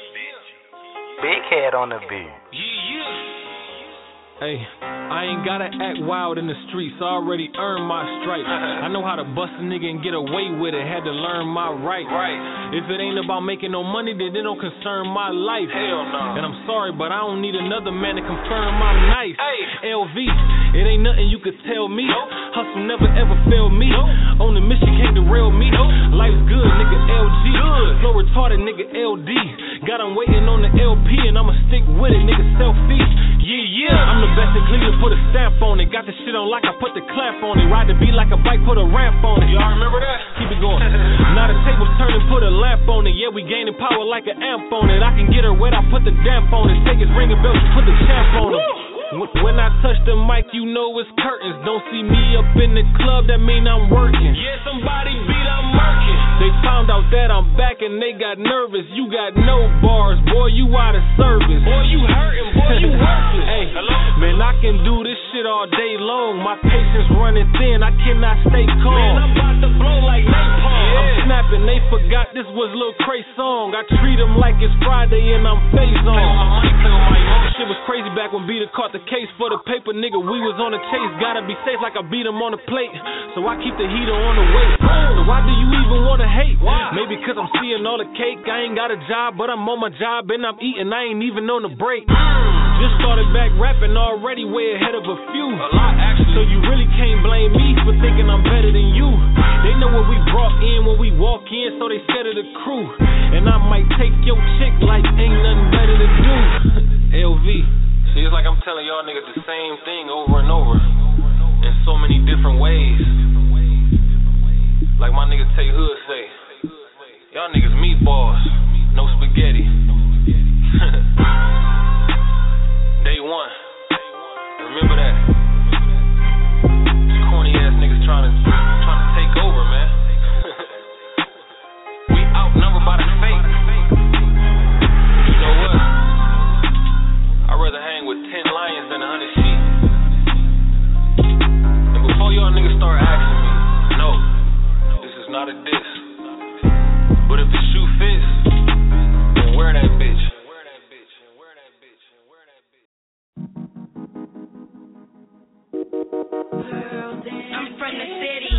Big head on the beat. Yeah. Hey, I ain't gotta act wild in the streets, I already earned my stripes. I know how to bust a nigga and get away with it, had to learn my right. If it ain't about making no money, then it don't concern my life. Hell no. And I'm sorry, but I don't need another man to confirm my knife. Hey. LV, it ain't nothing you could tell me. Hustle never ever failed me. On the mission can't derail me. Life's good, nigga, LG. Flow retarded, nigga, LD. Got him waiting on the LP and I'ma stick with it, nigga, selfie. Yeah. I'm the best in Cleveland, put a stamp on it. Got the shit on like I put the clamp on it. Ride the beat like a bike, put a ramp on it. Y'all remember that? Keep it going. Now the table's turning, put a lamp on it. Yeah, we gaining power like an amp on it. I can get her wet, I put the damp on it. Take his ringing bell, put the champ on it. When I touch the mic, you know it's curtains. Don't see me up in the club, that mean I'm working. Yeah, somebody beat I'm murking. They found out that I'm back and they got nervous. You got no bars, boy, you out of service. Boy, you hurting, boy, you worthless. Hey, man, I can do this shit all day long. My patience running thin, I cannot stay calm. Man, I'm about to blow like napalm. Yeah. I'm snapping, they forgot this was Lil Cray song. I treat them like it's Friday and I'm face on. Shit was crazy back when Beater caught the case for the paper, nigga. We was on the chase, gotta be safe like I beat him on the plate. So I keep the heater on the weight. So why do you even wanna hate? Why? Maybe cause I'm seeing all the cake. I ain't got a job, but I'm on my job and I'm eating. I ain't even on the break. Just started back rapping already, way ahead of a few. A lot, actually. So you really can't blame me for thinking I'm better than you. They know what we brought in when we walk in, so they scared of the crew. And I might take your chick like ain't nothing better to do. LV. See, it's like I'm telling y'all niggas the same thing over and over in so many different ways. Like my nigga Tay Hood say, y'all niggas meatballs, no spaghetti. Day one, remember that. These corny ass niggas trying to take over, man. We outnumbered by the fake. You know what? I'd rather hang with 10 lions than 100 sheep. And before y'all niggas start asking me, no, this is not a diss. But if the shoe fits, then wear that bitch. I'm from the city.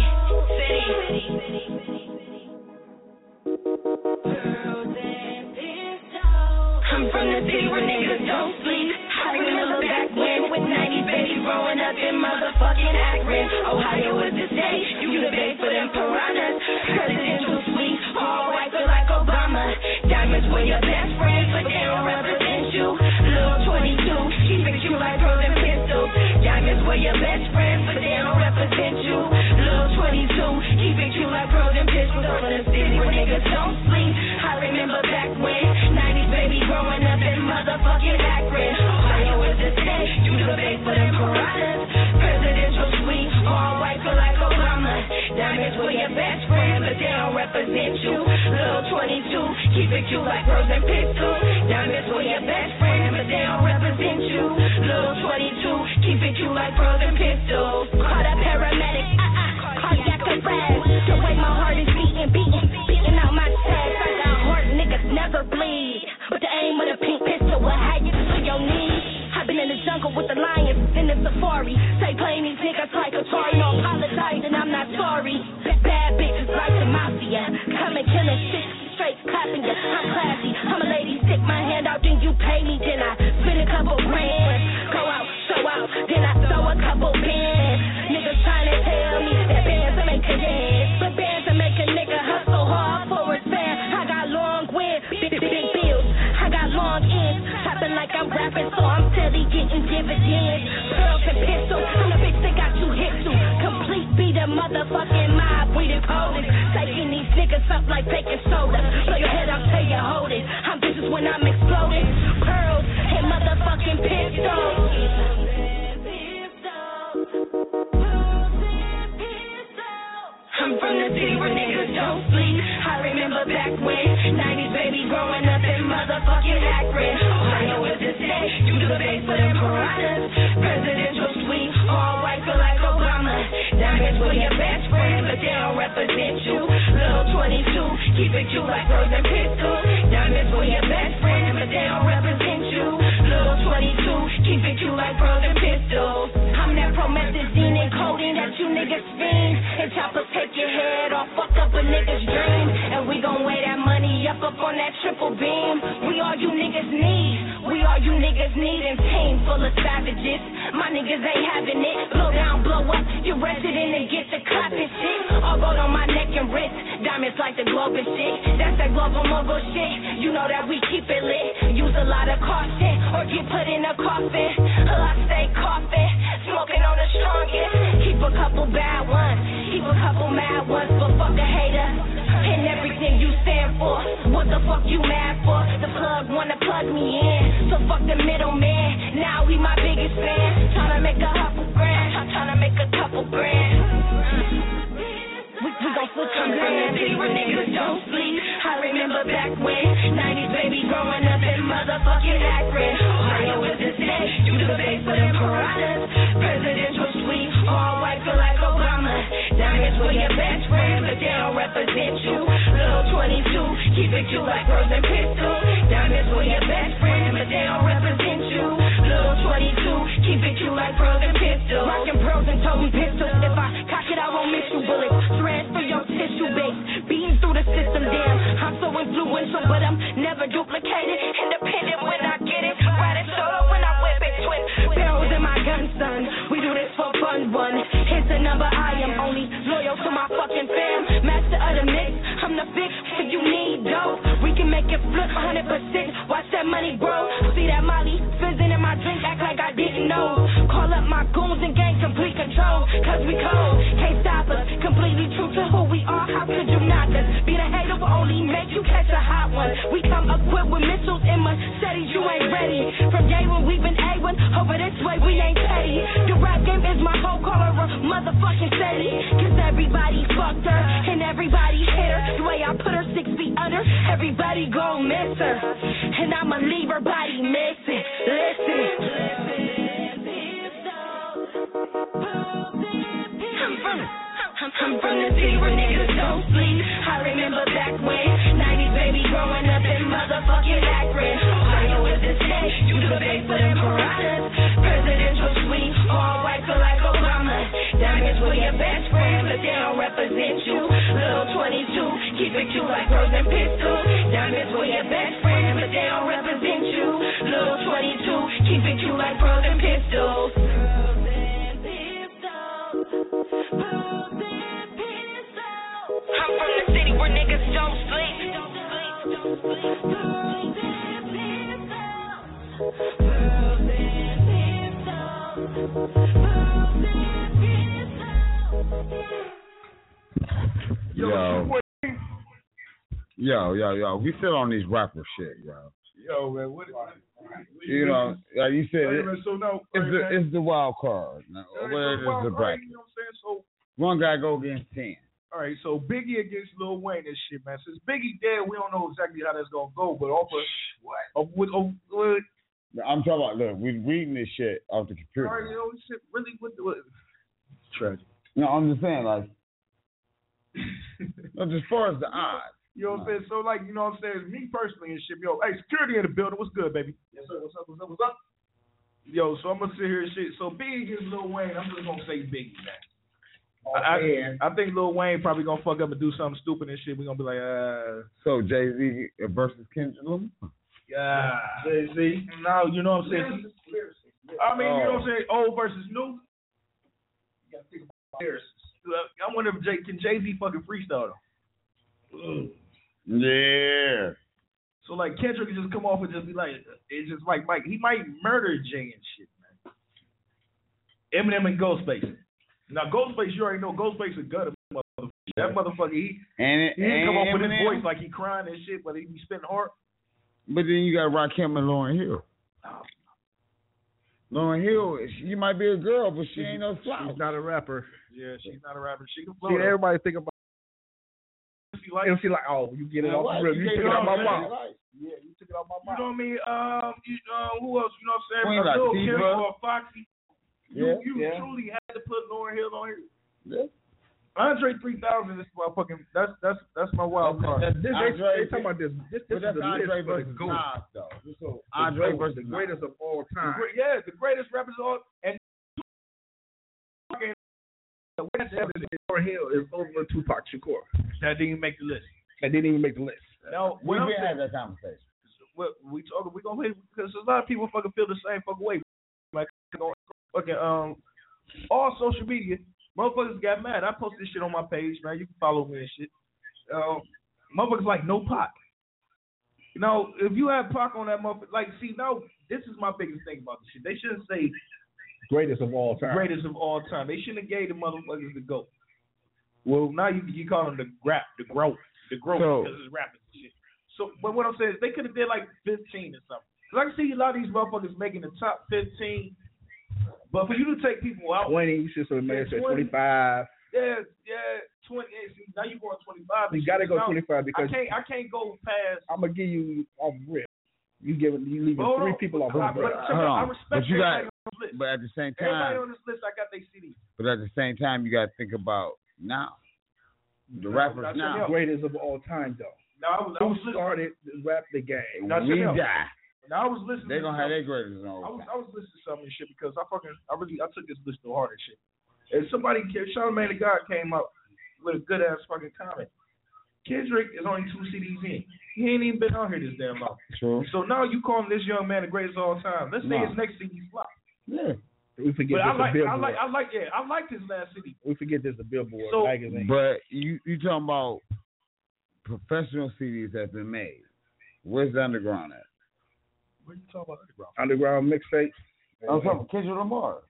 I'm from the city where niggas don't sleep. I remember back when with 90 babies growing up in motherfucking Akron. Ohio was the state, you the base for them piranhas. Presidential suite, all white feel like Obama. Diamonds were your best friends, but they don't represent you. Little 22, she fix you like pros and pistols. Diamonds were your best friends, but they don't represent you. Little 22, he fix you like pros and pistols. From the city where niggas don't sleep. I remember back when 90s baby growing up in motherfucking Akron. Ohio was the state, you the base for them piranhas. Presidential suite, all white feel like Obama. Diamonds were your best friend, but they don't represent you. Little 22, keep it you like pros and pistols. Diamonds were your best friend, but they don't represent you. Little 22, keep it you like pros and pistols. Call that paramedic, cardiac arrest. The way my heart is beating out my chest. I got heart, niggas never bleed. But the aim of the pink pistol will have you to your knees. I've been in the jungle with the lions in the safari. Say playing these niggas like Atari. No apologizing, I'm not sorry. Bad bitches like the mafia. Come and kill us, shit straight clapping ya. I'm classy, I'm a lady, stick my hand out, then you pay me. Then I spend a couple grand. Go out, show out, then I throw a couple bands. Niggas trying to tell me that bands will make a dance. But bands will make a nigga hustle hard for his fans. I got long wins, big bills. I got long ends, chopping like I'm rapping, so I'm steady getting dividends. Pearls and pistols, I'm the bitch that got you hit to. Complete be the motherfucking mob, we the coldest. Taking these niggas up like baking soda. Blow your head off till you hold it. I'm vicious when I'm exploding. Pearls and motherfucking pistols. I'm from the city where niggas don't sleep. I remember back when 90s baby growing up in motherfucking Akron. Ohio is the state, you the base for them piranhas. Presidential suite, all white feel like Obama. Diamonds for your best friend, but they don't represent you. Little 22, keep it cute like Rose and Pistol. Diamonds for your best friend, but they don't represent you. Little 22, keep it cute like Rose and Pistol. I'm that promethazine and codeine that you niggas fiend. And choppers take your head off, fuck up a nigga's dream. And we gon' weigh that money up on that triple beam. We all you niggas need. We all you niggas need. And team full of savages. My niggas ain't having it. Blow down, blow up. You resident and get the clapping shit. All gold on my neck and wrist. Diamonds like the globe and shit. That's that global mogul shit. You know that we keep it lit. Use a lot of caution or get put in a coffin. I stay coughing. Smoking on the strongest. Keep a couple bad ones. Keep a couple mad ones. But fuck a hater. And everything you stand for. What the fuck you mad for? The plug wanna plug me in. So fuck the middleman. Now he my biggest fan. Tryna make a couple grand. I'm tryna make a couple grand. We gon' flip some from the city where niggas don't sleep. I remember back when 90s baby growing up in motherfucking Akron. Ohio is the state, you the base for them piranhas. Presidential suite, all white feel like Obama. Diamonds for your best friend, but they don't represent you. Little 22, keep it cute like Rose and Pistol. Diamonds for your best friend, but they don't represent you. Little 22, keep it cute like Rose and Pistol. Rockin' pros and toting pistols. If I cock it, I won't miss you. Bullets, transfer your tissue base. Beating through the system, damn. I'm so influential, but I'm never duplicated. Independent when I get it. Riding solo when I whip it. Twin barrels in my gun, son. We do this for fun, one. Here's the number, I am only loyal to my fucking fam. Master of the mix, I'm the fix. If you need dough, we can make it flip 100%. Watch that money grow. See that Molly fizzing in my drink, act like I didn't know. Call up my goons and gain complete control. Cause we cold, can't stop us. Completely true to who we are, how could you knock us? Being a hater will only make you catch a hot one. We come equipped with missiles and machetes, you ain't ready. From day when we've been A1, over this way we ain't petty. The rap game is my whole color of motherfucking steady. Cause everybody fucked her and everybody hit her. The way I put her 6 feet under, everybody gon' miss her. And I'ma leave her body missing. Listen. I'm from the city where niggas don't sleep. I remember back when 90s baby growing up in motherfucking Akron. Ohio is the state, you the base for them piranhas. Presidential suite, all white feel like Obama. Diamonds for your best friend, but they don't represent you. Little 22, keep it cute like Rose and Pistol. Diamonds for your best friend, but they don't represent you. Little 22, keep it cute like Rose and Pistols. I'm from the city where niggas don't sleep. Yo. We still on these rapper shit, yo. Yo, man, what you know, like you said, it's the wild card. Now, where is the bracket? You know what I'm saying? So one guy go against 10. All right, so Biggie against Lil Wayne and shit, man. Since Biggie dead, we don't know exactly how that's gonna go. But off of what? I'm talking about. Look, we're reading this shit off the computer. All right, you know, shit really what tragic. No, I'm just saying, like, as far as the odds. You know what I'm saying? So, like, you know what I'm saying? Me personally and shit, yo, hey, security in the building. What's good, baby? Yes, sir. What's up? Yo, so I'm gonna sit here and shit. So Biggie against Lil Wayne. I'm just gonna say Biggie, man. I think Lil Wayne probably gonna fuck up and do something stupid and shit. We gonna be like, So Jay-Z versus Kendrick Lamar? Yeah, Jay-Z. No, you know what I'm saying? I mean, you know what I'm saying? Old versus new. You gotta think about lyricists. I wonder if Jay-Z fucking freestyle though. Yeah. So like Kendrick can just come off and just be like, it's just like he might murder Jay and shit, man. Eminem and Ghostface. Now, Ghostface, you already know Ghostface is gutter motherfucker. That motherfucker, he come up with his voice like he crying and shit, but he be spitting hard. But then you got Rakim and Lauryn Hill. Lauryn Hill, she might be a girl, but she ain't no flower. She's not a rapper. Yeah, she's not a rapper. She can flow. See, everybody think about MC like, oh, you get it off the rip. You took it out my mouth. Yeah, you took it out my mouth. You know what I mean? Who else? You know what I'm saying? Queen Latifah or Foxy. You truly had to put Lauryn Hill on here. Yeah. Andre 3000 is motherfucking. That's my wild card. They talking about this. This is the Andre list for the versus GOAT. Nas, though. So Andre versus the greatest of all time. The greatest rappers of all. And Lauryn Hill is over Tupac Shakur. That didn't even make the list. No, we've been having that conversation. We gonna hit because a lot of people fucking feel the same fucking way. Like fucking all social media, motherfuckers got mad. I posted this shit on my page, man. You can follow me and shit. Motherfuckers like no Pac. You know, if you have Pac on that motherfucker, like, see, now this is my biggest thing about this shit. They shouldn't say greatest of all time. Greatest of all time. They shouldn't have gave the motherfuckers the GOAT. Well, now you call them the growth because it's rapping and shit. So, but what I'm saying is they could have did like 15 or something. Cause I can see a lot of these motherfuckers making the top 15, but for you to take people out, 20, you should have made 25. Yeah, 20. See, now you going 25. You gotta go 25 because I can't go past. I'm gonna give you off rip. You leaving 3 people off the rip. I respect everybody on this list. But at the same time, everybody on this list, I got their CD. But at the same time, you got to think about now. The rappers now. Greatest of all time, though. Now, I was started to rap the game. Now, we die. Now I was listening. They're gonna have their greatest on. I was listening to some of this shit because I took this list to heart and shit. And somebody, Charlamagne the God came up with a good ass fucking comment. Kendrick is only 2 CDs in. He ain't even been on here this damn long. True. So now you calling this young man the greatest of all time. Let's say his next CD flop. Yeah. We forget but this a Billboard. I like his last CD. We forget this a Billboard magazine. But you talking about professional CDs that have been made. Where's the underground at? What are you talking about underground? Underground mixtape. I'm talking Kendrick Lamar.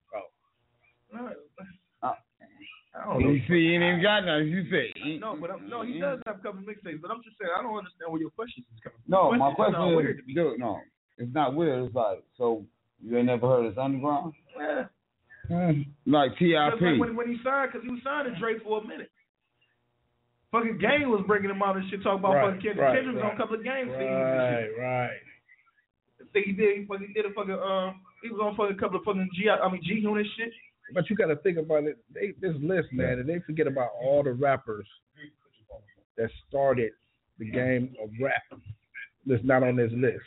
I don't know. You see, he ain't even got none. You say no, but he does have a couple of mixtapes. But I'm just saying, I don't understand where your question is coming from. No, my question is, dude, no, it's not weird. It's like, so you ain't never heard of this underground? Yeah. Like T.I.P. When he signed, because he was signed to Drake for a minute. Fucking Game was bringing him out and shit, talking about fucking Kendrick. Kendrick was on a couple of Game CDs. Right. I think he did a fucking he was on fucking couple of fucking G-Unit shit. But you got to think about it. This list, man, and they forget about all the rappers that started the game of rap. That's not on this list.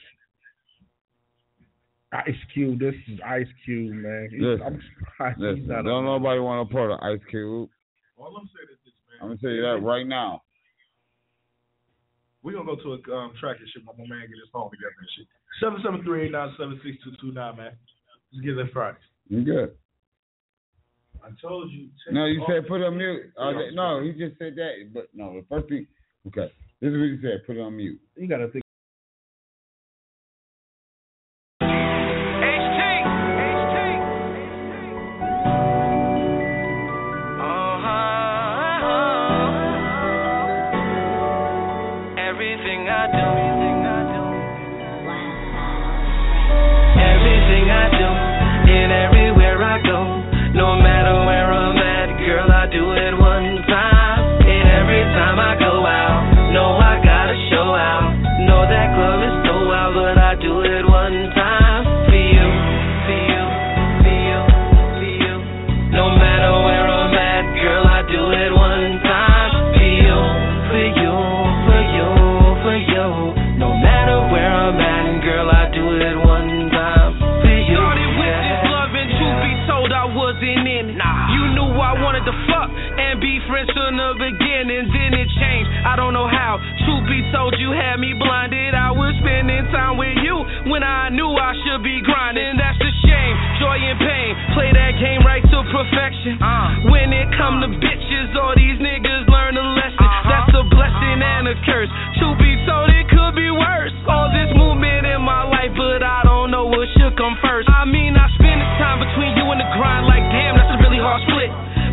Ice Cube, this is Ice Cube, man. Listen, don't nobody want to part of Ice Cube. All I'm saying is this, man. I'm gonna tell you that right now. We're gonna go to a track and shit. My man get his phone together and shit. 773-897-6229, man. Just get that Fridays. You good? I told you. No, you said put it on mute. No, he just said that. But no, the first thing. Okay, this is what he said. Put it on mute. You gotta think. When it come to bitches, all these niggas learn a lesson. That's a blessing and a curse. Truth be told, it could be worse. All this movement in my life, but I don't know what should come first. I mean, I spend this time between you and the grind like, damn, that's a really hard split.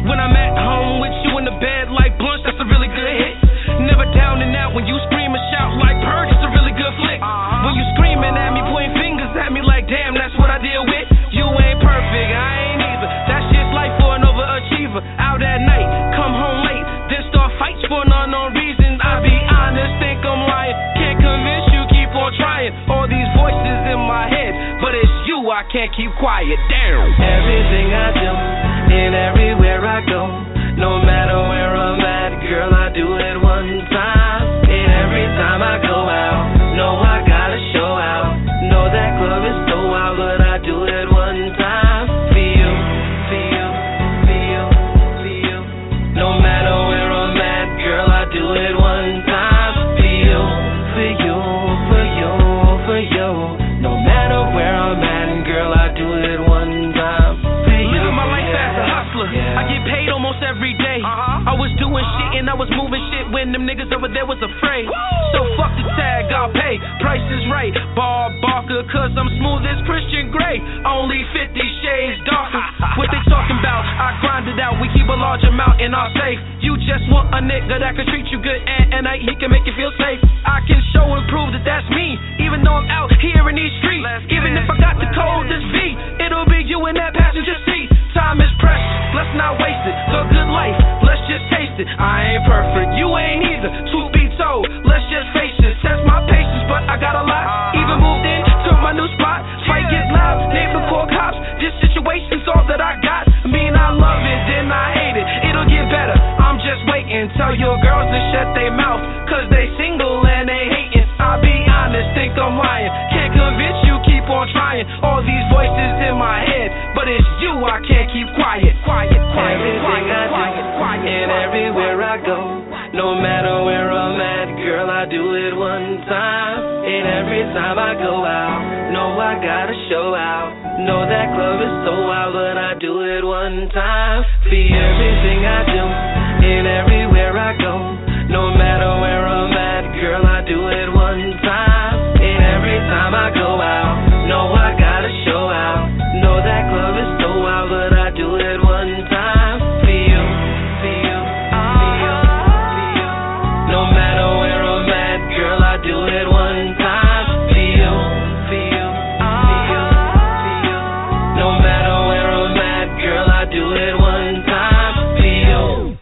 When I'm at home with you in the bed like Blunt, that's a really good hit. Never down and out when you scream and shout like Purge, it's a really good flick. When you screaming at me, pointing fingers at me like, damn, that's what I deal with. You ain't perfect, I ain't either. That's just life for an overachiever. Out at night, come home late, then start fights for an unknown reason. I be honest, think I'm lying. Can't convince you, keep on trying. All these voices in my head, but it's you, I can't keep quiet. Damn. Everything I do, and everywhere I go, no matter where I'm at, girl, I do it one time. And every time I go out, know I gotta show out. Know that club is so wild, but I do it one time. For you, for you, for you, for you. No matter where I'm at, girl, I do it one time. For you, for you, for you, for you. No matter where I'm at, girl, I do it one time. For you. Living my life as a hustler, I get paid almost every day. I was doing shit and I was moving shit when them niggas over there was afraid. So fuck the tag, I'll pay. Price is right. Bob Barker, cause I'm smooth as Christian Grey. Only 50 shades darker. What they talking about? I grind it out. We keep a large amount in our safe. You just want a nigga that can treat you good and he can make you feel safe. I can show and prove that that's me, even though I'm out here in these streets. Even if I got the coldest V, it'll be you in that passenger seat. Time is precious, let's not waste it. The good life, let's just taste it. I ain't perfect, you ain't either. Truth be told, let's just face it. Test my patience, but I got a lot. Even moved in to my new spot. Fight get loud, neighbor call cops. This situation's all that I got. I mean, I love it, then I hate it. It'll get better, I'm just waiting. Tell your girls to shut their mouth, cause they single and they hating. I'll be honest, think I'm lying. Can't convince you, keep on trying. All these voices in my head, but it's you, I can't keep quiet. Everything I do, and everywhere I go, no matter where I'm at, girl, I do it one time. And every time I go out, know I gotta show out. Know that club is so wild, but I do it one time. For everything I do, and everywhere I go, no matter where I'm at, girl, I do it one time. And every time I go out, know I gotta show out. Know that club is so wild, but I do it one time. For you, for you, for you, for you. No matter where I'm at, girl, I do it one time. For you, for you, for you, for you. No matter where I'm at, girl, I do it one time. For you.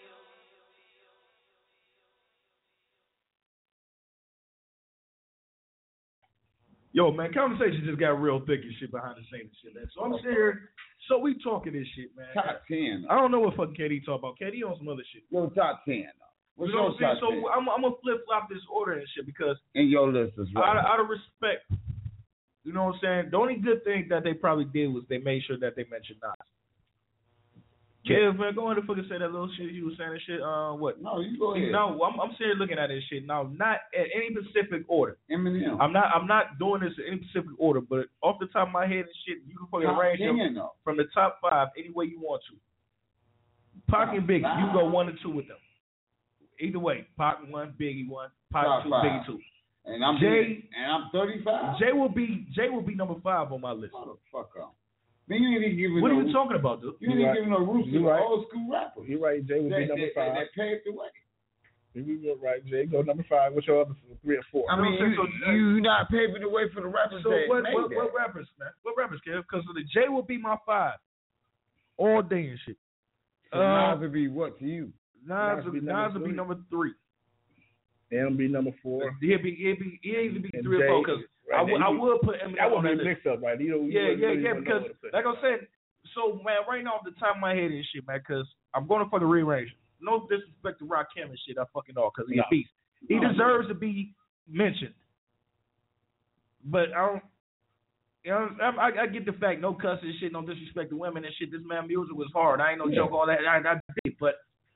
Yo, man, conversation just got real thick and shit behind the scenes and shit, man. So I'm sitting here, so we talking this shit, man. Top 10. I don't know what fucking KD talk about. KD on some other shit. Yo, top 10. What's you know your what I'm saying? top So 10? I'm gonna flip flop this order and shit because In your list as well. out of respect, you know what I'm saying? The only good thing that they probably did was they made sure that they mentioned Nas. Kev, man, go ahead and fucking say that little shit you was saying and shit. What? No, you go ahead. No, I'm sitting here looking at this shit. Now, not at any specific order. Eminem. I'm not doing this in any specific order, but off the top of my head and shit, you can fucking Top arrange 10, them though. from the top 5 any way you want to. Pac and Biggie, you go 1 or 2 with them. Either way, Pac 1, Biggie 1, Pac Top 2, five. Biggie 2. And I'm Jay, and I'm 35. Jay will be number 5 on my list. Fuck up. Man, you ain't even giving What no, are you talking about, dude? You ain't even giving no roots to the old school rappers. You're right. Jay would be number 5. That paved the way. You're right. Jay go number 5. What's your other 3 or 4? I mean, you not paving the way for the rappers. So that what made that. rappers, man? What rappers, Kev? Because the Jay will be my 5 all day and shit. So Nas would be what to you? Nas would be number 3. Em be number 4. He'd either be And 3 or 4 Jay, because right, I would put Eminem that would on be that list. mixed up, right? Yeah, because like I said, so man, right now off the top of my head and shit, man, because I'm going for the rearrangement. No disrespect to Rakim and shit, I fucking all, because he's a beast. He deserves to be mentioned, but I don't. You know, I get the fact, no cussing and shit, no disrespect to women and shit. This man music was hard. I ain't no joke, all that. I did, but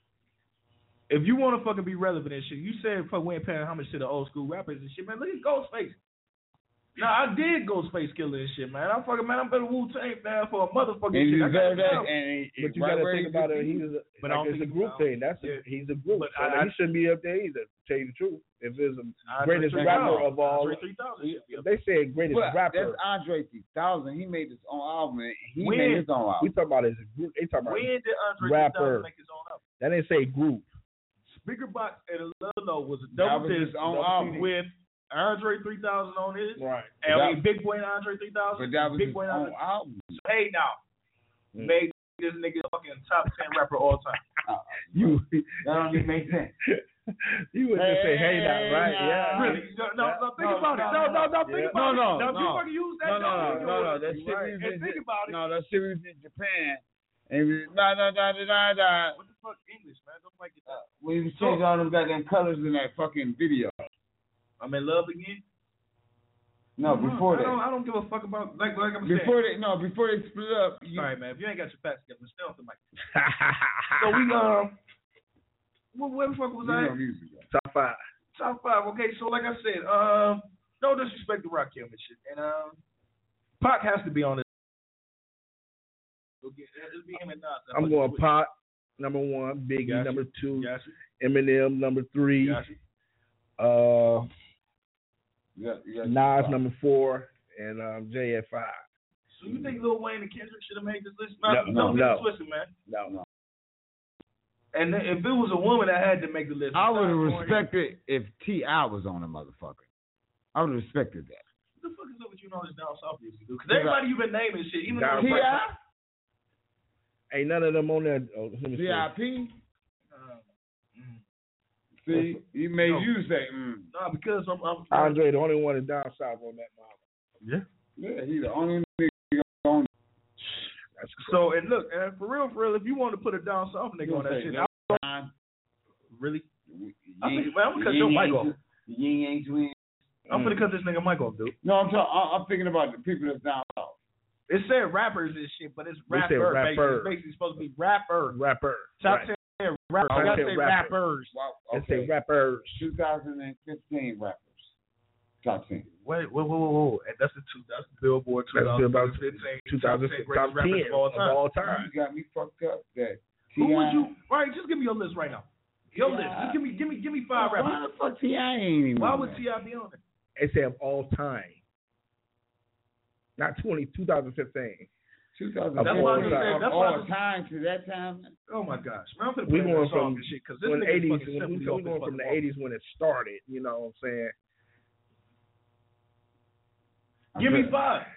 if you want to fucking be relevant and shit, you said fuck we ain't paying homage to the old school rappers and shit, man. Look at Ghostface. Now I did Ghostface Killer and shit, man. I'm better Wu-Tang man for a motherfucking And shit. you I deserve got that. But you got to think about it. It's a group thing. He's a group. But so he shouldn't be up there either. tell you the truth. If it's the Andre greatest 3000. rapper of all, Andre 3000. they said greatest But rapper. that's Andre 3000. He made his own album. And he When? made his own album. We talking about his group. They talking about When did Andre rapper. 3000 make his own album? That didn't say group. Speaker Box and Lilo was a That double was his disc own album. with Andre 3000 on his. Right. And That- Big Boy and Andre 3000. But that was Big his Boy and own Andre. album. So, hey now, made this nigga fucking top 10 rapper all time. You That don't even make sense. you would just say, hey now, right? Yeah. Really? No, think about it. No, think about it. Now, if you fucking use that, No. That shit right. was And think about it. No, that shit was in Japan. And we, da. What the fuck English, man? Don't like it. We was changing all them goddamn colors in that fucking video. I'm in love again. No, before that. I don't give a fuck about like I'm saying. Before they split up. All right, man. If you ain't got your facts together, stay off the mic. So we where the fuck was I? Top 5. Top 5. Okay, so like I said, no disrespect to Rakim and shit, and Pac has to be on this. It'll be him and Nas. I'm going Pac, number 1. Biggie, Gotcha. number 2. Gotcha. Eminem, number 3. Gotcha. Nas, number 4. And Jay at 5. So you think Lil Wayne and Kendrick should have made this list? No. Twisted, man. No. And if it was a woman that had to make the list, I would have respected if T.I. was on the motherfucker. I would have respected that. What the fuck is up with you and all this down south music, dude? Because everybody you've been naming shit, even though T.I.? Ain't none of them on there. Oh, let me see. VIP? See, he made you say, No, because I'm Andre, the only one in down south on that album. Yeah, he's the only nigga on. So, and look, and for real, if you want to put a down south nigga on that shit, really? I'm gonna cut your mic off. Ying Yang Twins. I'm gonna cut this nigga mic off, dude. No, I'm thinking about the people that's down south. It said rappers and shit, but it's They rapper. said rapper. It's basically supposed to be rapper. Right. Top 10 rappers. I gotta say rappers. It say rappers. 2015 rappers. Top 10. Wait. And that's the Billboard 2015 top 10 greatest rappers of all time. You got me fucked up. That Who would you? Right, just give me your list right now. Your list. Just give me 5 rappers. Why the fuck T.I. ain't even? Why would T.I. be on it? It say of all time. Not 2015. 2015. That's why I said that's all time to that time. Oh my gosh, man! I'm We play going this song from and shit because this when the nigga's 80s. fucking simply We off going his from the fucking 80s when it started. You know what I'm saying? Give me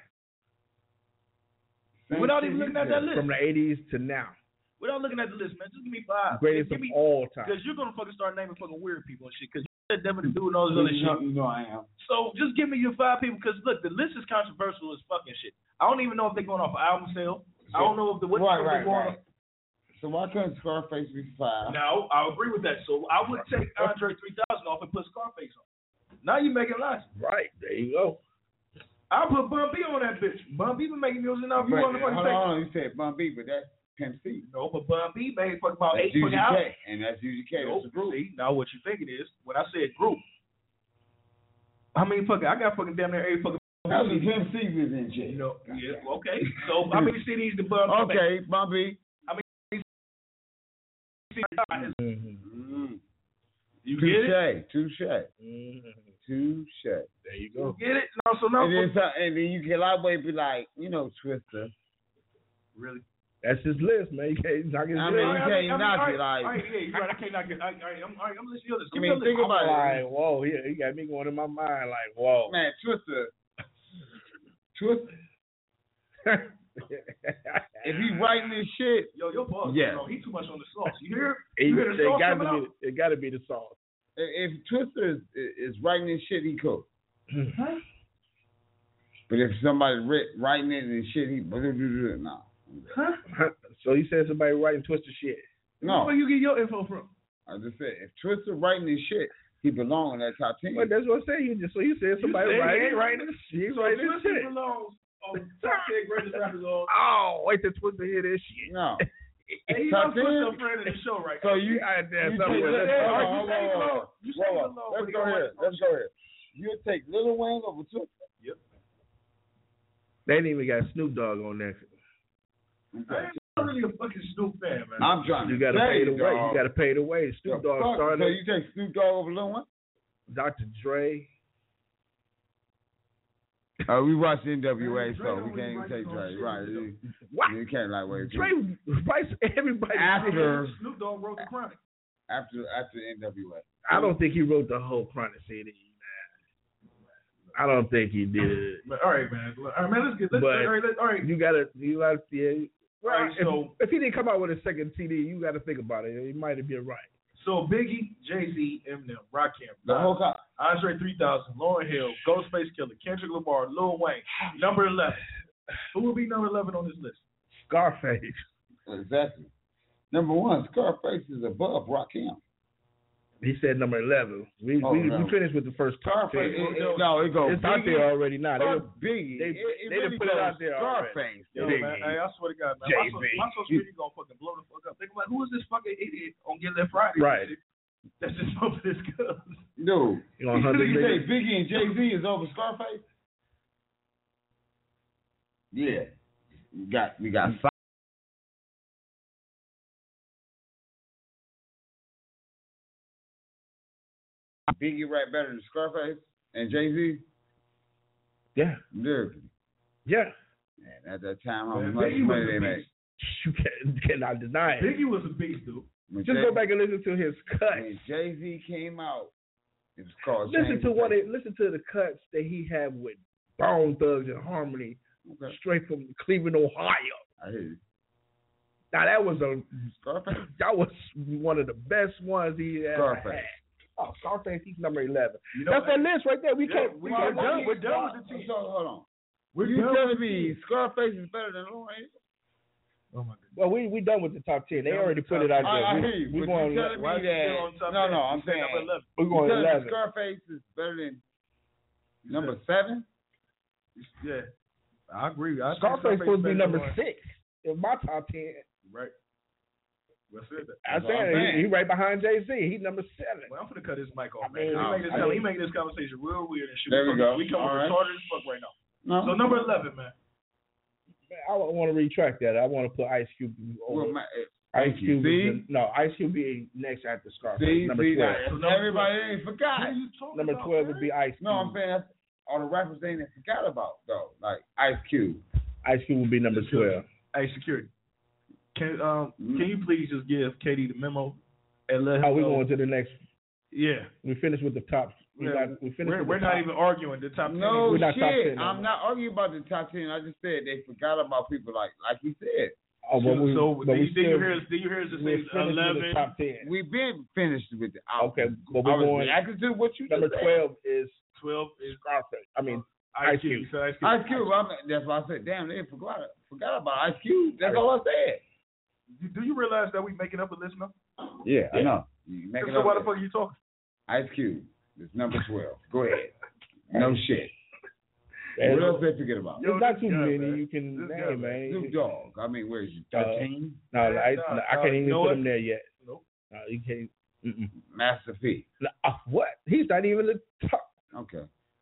5. Without even looking at that list. From the 80s to now. Without looking at the list, man, just give me 5. Greatest of all time. Because you're gonna fucking start naming fucking weird people and shit. Because you said Devin the Dude and all this other shit. You know I am. So just give me your 5 people. Because look, the list is controversial as fucking shit. I don't even know if they're going off of album sale. I don't know if they're going right. So why couldn't Scarface be 5? No, I agree with that. So I would take Andre 3000 off and put Scarface on. Now you're making logic. Right, there you go. I'll put Bun B on that bitch. Bun B been making music now. If you want to fucking hold on, you said Bun B, but that's Pimp C. No, but Bun B made fuck about 8 fucking UGK, albums. and that's UGK. Nope. That's a group. See, now what you thinking is, when I said group, I mean, fucking, I got fucking damn near 8 fucking. That was Pimp C was in jail. You know, yeah, okay. So how many CDs did Bun B make? Okay, Bun B. You get it? Touche. There you go. You get it? No, so no. And then you can always be like, Twister. Really? That's his list, man. You can't knock his list. You can't knock it. Like, yeah, you're right. I can't knock it. I'm listening to this. I mean, think about it. Like, whoa, he got me going in my mind. Like, whoa. Man, Twister. If he writing this shit, yo, your boss, he too much on the sauce. You hear? It got to be the sauce. If Twister is writing this shit, he cool. But if somebody writing it and shit, he no. So you said somebody writing Twister shit? No. Where you get your info from? I just said if Twister writing this shit, he belong in that top 10. But that's what I said. So you said somebody writing this shit. So Twister belongs on the top 10 greatest rappers of all time. Oh, wait till Twister hear this shit. No. Hey, you know Twister friend of the show right So now. you Let's go here. You'll take Lil Wayne over Twister. Yep. They ain't even got Snoop Dogg on there. Okay. I'm really a fucking Snoop fan, man. I'm trying to You gotta say, pay the way. dog. You gotta pay the way. Snoop Dogg started. So you take Snoop Dogg over Lil Wayne? Dr. Dre. We watched NWA, so we can't even take Dre. Right? What? You can't like wait. Dre writes everybody. After Snoop Dogg wrote the Chronic. After NWA. I don't think he wrote the whole Chronic CD, man. I don't think he did. But, all right, man. All right, man. All right. You gotta, yeah. Right, so if he didn't come out with a second CD, you got to think about it. He might have been right. So Biggie, Jay-Z, Eminem, Rakim, the whole time. Andre 3000, Lauryn Hill, Ghostface Killer, Kendrick Lamar, Lil Wayne. Number 11. Who will be number 11 on this list? Scarface. Exactly. Number 1, Scarface is above Rakim. He said number 11. We finished with the first top 10. It goes. It's out there already now. Biggie. They really put it out there Scarface. already. Yo, man, hey, I swear to God, man. My social media gonna fucking blow the fuck up. Think like, who is this fucking idiot on Get Left Friday? Right. That's just over this good. No. You say Biggie and Jay-Z is over Scarface? Yeah. We got Biggie rap better than Scarface and Jay-Z? Yeah. Lyrically. Yeah. Man, at that time, how much money they make? You cannot deny it. Biggie was a beast, dude. Just go back and listen to his cuts. When Jay-Z came out, it was called Listen to the cuts that he had with Bone Thugs and Harmony, straight from Cleveland, Ohio. I hear you. Now that was Scarface. That was one of the best ones he ever had. Oh, Scarface, he's number 11. That's that list right there. We're done with the team. So, hold on. You telling me Scarface is better than Lil Wayne? Oh my God. Well, we done with the top 10. They already put it out there. I hear you. We're going to tell me that. No, I'm saying we're going 11. Scarface is better than number 7. Yeah, I agree. Scarface supposed to be number 6 in my top 10. Right. I'm saying he right behind Jay-Z. He's number 7. Well, I'm gonna cut his mic off, man. He making this conversation real weird and shit. There we go. We come retarded as fuck right now. So number 11, man. I want to retract that. I want to put Ice Cube over. Ice Cube. Ice Cube be next after Scarface. Number 12. Everybody ain't forgot. Number 12 would be Ice Cube. No, I'm saying that's all the rappers they ain't forgot about though. Like Ice Cube. Ice Cube would be number 12. Hey, security. Can you please just give Katie the memo and let her we're know? going to the next. Yeah. We finished with the top. We're not even arguing the top 10. No we're not shit. Top 10 I'm not arguing about the top 10. I just said they forgot about people like you said. Oh, but did you hear us to say 11? Top 10. We've been finished with the album. Okay, but we're going. Reacting to what you number just 12 is Scarface. I mean Ice Cube. Ice Cube. That's why I said, damn, they forgot about Ice Cube. That's all I said. Do you realize that we making up a list now? Yeah, I know. So why the fuck are you talking? Ice Cube is number 12. Go ahead. No shit. What else they forget about? There's not too many you can name, man. Snoop Dogg. I mean, where is you? 13? No, I can't even put him there yet. Nope. No, you can't. Master P. No, what? He's not even the top. Okay.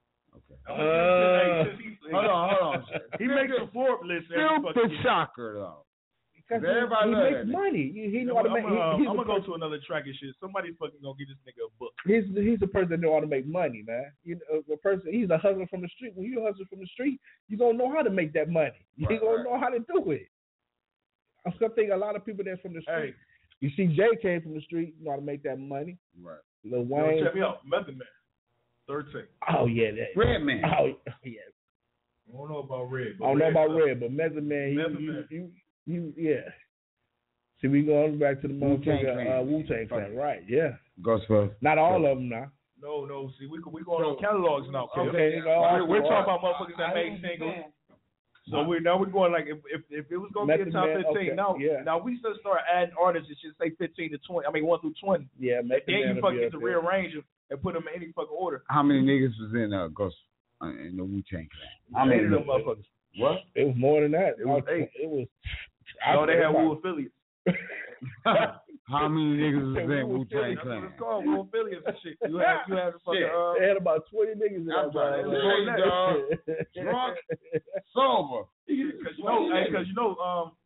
Hold on. He makes the Forbes list. Stupid shocker, though. Because everybody he makes money. He know how to make. I'm gonna go to another track and shit. Somebody's fucking gonna get this nigga a book. He's a person that know how to make money, man. You know, a person. He's a hustler from the street. When you hustle from the street, you gonna know how to make that money. You gonna know how to do it. I think a lot of people that's from the street. Hey. You see, Jay came from the street. You know how to make that money. Right. Lil Wayne. Check me out, Method Man. 13. Oh yeah, Redman. Oh yeah. I don't know about Red. I don't know about Red, but Method Man. Yeah. See, we going back to the motherfucker Wu-Tang Clan, right? Yeah. Ghostface. Not all of them now. No. See, we going on catalogs now. Okay. We're talking about motherfuckers that made singles. So we're going like if it was gonna be a top 15 now we should start adding artists that should say 15 to 20. I mean 1 through 20. Yeah. Then you fucking get to rearrange them and put them in any fucking order. How many niggas was in in the Wu-Tang Clan? How many of them motherfuckers? What? It was more than that. It was 8. It was. No, they had Wu affiliates. How many niggas was in Wu-Tang Clan? That's what it's called, Wu affiliates and shit. You had the fucking. They had about 20 niggas in that dog. Drunk, sober. Because you know,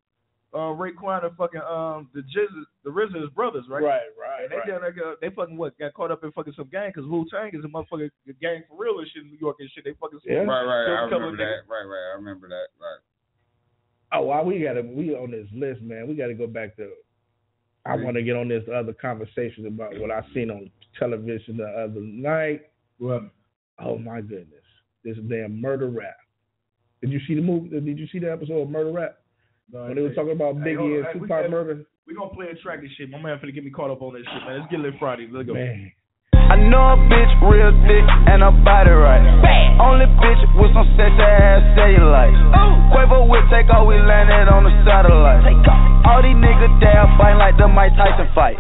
Raekwon and fucking the RZA is brothers, right? Right. And they fucking got caught up in fucking some gang because Wu-Tang is a motherfucking gang for real and shit in New York and shit. They fucking Right. I remember that. Right. I remember that. Right. Oh, well, we on this list, man. We got to go back to. I want to get on this other conversation about what I seen on television the other night. What? Oh my goodness, this damn Murder Rap. Did you see the movie? Did you see the episode of Murder Rap? No, when they were talking about Biggie and Tupac murder. We gonna play a track this shit. My man finna get me caught up on this shit, man. Let's get lit Friday. Let's go. Man. I know a bitch real thick and her body right. Only bitch with some sexy ass cellulite. Quavo with take off, we landed on the satellite. All these niggas damn biting like the Mike Tyson fight.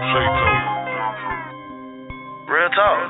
Real talk.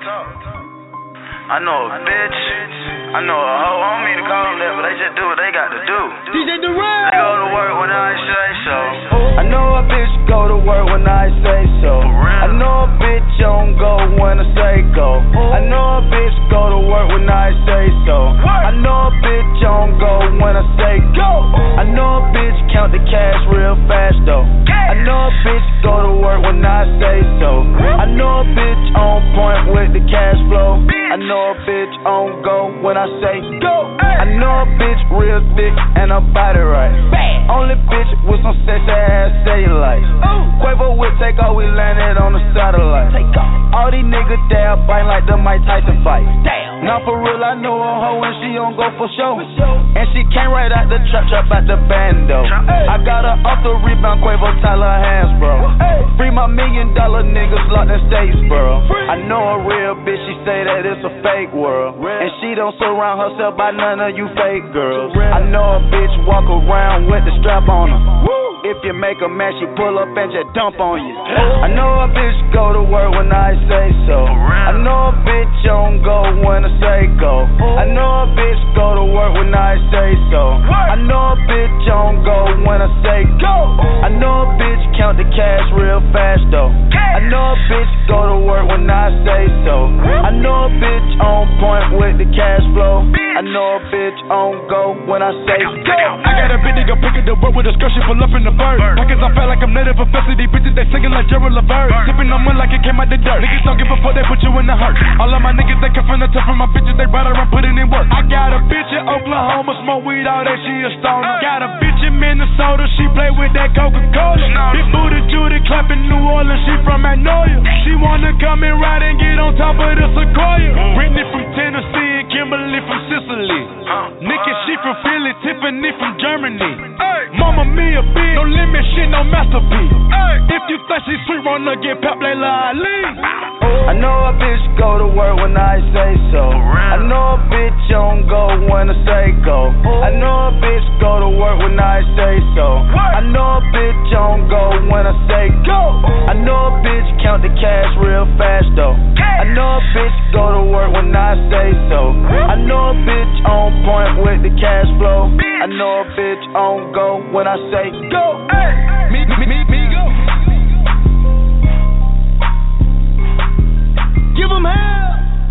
I know a bitch. I know a hoe. I don't mean to call them that, but they just do what they got to do. DJ Durant. They go to work when I say so. I know a bitch go to work when I say so. I know a bitch don't go when I say go. I know a bitch go to work when I say so. I know a bitch don't go when I say go. I know a bitch count the cash real fast though. I know a bitch go to work when I say so. I know a bitch on point with the cash flow. I know a bitch on go when I say go. I know a bitch real thick and her body right. Only bitch with some sexy ass cellulite. Quavo with take off, we landed on the satellite. All these niggas damn biting like the Mike Tyson fight. Now for real, I know a hoe and she don't go for show. And she came right out the trap out the bando. I got her off the rebound, Quavo Tyler hands, bro. Free my $1 million niggas locked in states, bro. I know a real bitch, she say that it's a fake world. And she don't surround herself by none of you fake girls. I know a bitch walk around with the strap on her. If you make a mess, she pull up and just dump on you. I know a bitch go to work when I say so. I know a bitch don't go when I say go. I know a bitch go to work when I say so. I know a bitch don't go when I say go. I know a bitch count the cash real fast though. I know a bitch go to work when I say so. I know a bitch on point with the cash flow. I know a bitch on go when I say go. I got a bitch that go pick up the word with a skirt, she pull up in the bird. Pockets I feel like I'm native professor, these bitches they singing like Gerald Levert. Sipping on one like it came out the dirt. Niggas don't give a fuck, they put you in the hurt. All of my niggas they come from the top, from my bitches they ride around putting in work. I got a bitch in Oklahoma, smoke weed all day, she a stoner. Got a bitch in Minnesota, she play with that Coca-Cola. Big booty Judy clapping New Orleans, she from Magnolia. She wanna come and ride and get on top of the Sequoia. Brittany from Tennessee and Kimberly from Sicily. Nikki she from Philly, Tiffany from Germany. Mama Mia bitch, no limit shit, no masterpiece. If you think she sweet, wanna get pep like Ali. I know a bitch go to work when I say so. I know a bitch don't go when I say go. I know a bitch go to work when I say so. I know a bitch don't go when I say go. I know a bitch count the cash real fast though. I know a bitch go to work when I say so. I know a bitch on point with the cash flow. I know a bitch on go when I say go. Me go. Give 'em hell.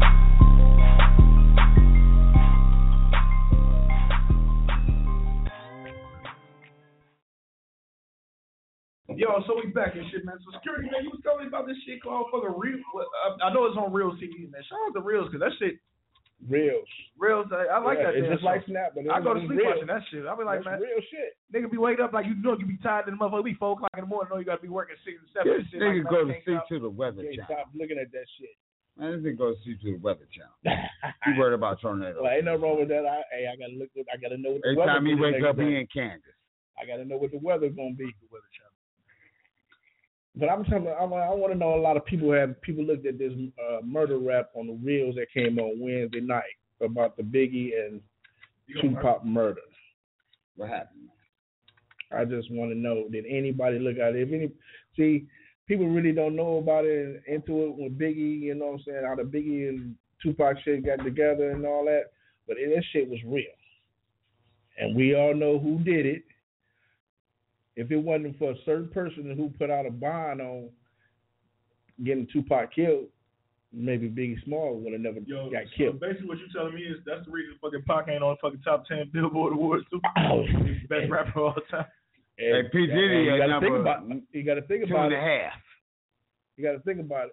Yo, so we back and shit, man. So security, man, you was telling me about this shit called fucking Real. I know it's on Real TV, man. Shout out to Reels, cause that shit. Reels, I like that. It's just like Snap, but I go to sleep real. watching that shit. I be like, that's man, real shit. Nigga be wake up like you know you be tired in the motherfucker. Be 4 o'clock in the morning. Know you gotta be working 6 and 7. This shit nigga like, go to sleep to the Weather Channel. Stop looking at that shit. Man, this nigga go to sleep to the Weather Channel. You worried about tornadoes? Well, ain't nothing wrong with that. I gotta look. I gotta know what the Every weather. time he wake up, he in Kansas. I gotta know what the weather's gonna be. The Weather Channel. But I'm telling you, I want to know. A lot of people looked at this murder rap on the Reels that came on Wednesday night about the Biggie and Tupac murder. What happened? I just want to know, did anybody look at it? People really don't know about it and into it with Biggie, you know what I'm saying, how the Biggie and Tupac shit got together and all that. But that shit was real. And we all know who did it. If it wasn't for a certain person who put out a bond on getting Tupac killed, maybe Biggie Smalls would have never got killed. Basically, what you're telling me is that's the reason fucking Pac ain't on fucking top 10 Billboard Awards too. He's the best rapper of all time. Hey, P. Diddy, you got to think about it. You got to think about it. 2.5. You got to think about it.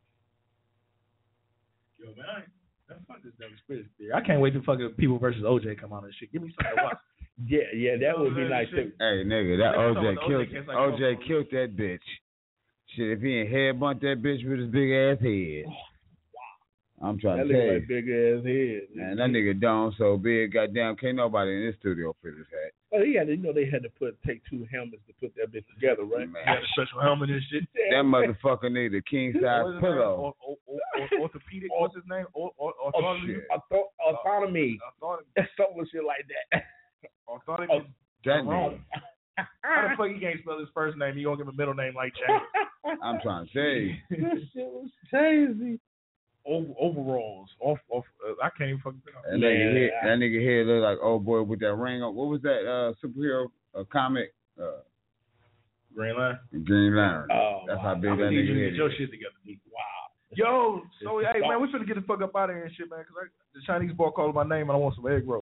Yo, man, fuck this double conspiracy theory. I can't wait to fucking People versus OJ come out and shit. Give me something to watch. Yeah, that would be nice too. Hey, nigga, that OJ killed that bitch. Shit, if he ain't headbutt that bitch with his big ass head. I'm trying to tell you. Like big ass head. Man, that nigga dome so big, goddamn, can't nobody in this studio fit his head. Oh, they had to take two helmets to put that bitch together, right? Man. Had a special helmet and shit. That motherfucker need a king size pillow. Orthopedic, what's his name? Autonomy. Something shit like that. Autonomy. That nigga. How the fuck he can't spell his first name? He gonna give him a middle name like James. I'm trying to tell you. This shit was crazy. Overalls. I can't even fucking. That nigga head look like old boy with that ring on. What was that superhero comic? Green Lantern. Green Lantern. Oh, that's how big that nigga is. Get your shit together, D. Wow. Yo, so hey man, we finna get the fuck up out of here and shit, man. Cause the Chinese boy called my name and I want some egg roll.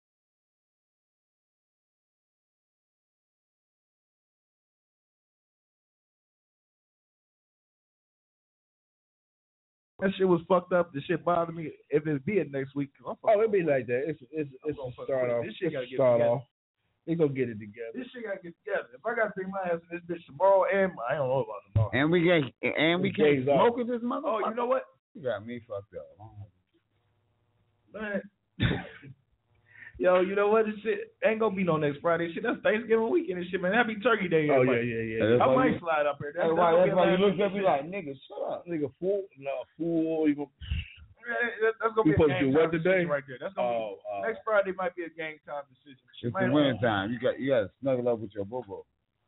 That shit was fucked up. The shit bothered me. If it be it next week, it'd be like that. It's start off. This shit gotta get start together. off. They gonna get it together. This shit gotta get together. If I gotta bring my ass in this bitch tomorrow, and I don't know about tomorrow. And we can't smoke with this motherfucker. Oh, you know what? You got me fucked up. Man. Yo, you know what? This shit ain't gonna be no next Friday. Shit, that's Thanksgiving weekend and shit, man. Happy Turkey Day. Oh, everybody. yeah. I might slide up here. That's why you look up and be like, nigga, shut up. Nigga, fool. You go. That's gonna be a game time decision right there. That's gonna be, next Friday might be a game time decision. It's the winter time. You got to snuggle up with your boo-boo.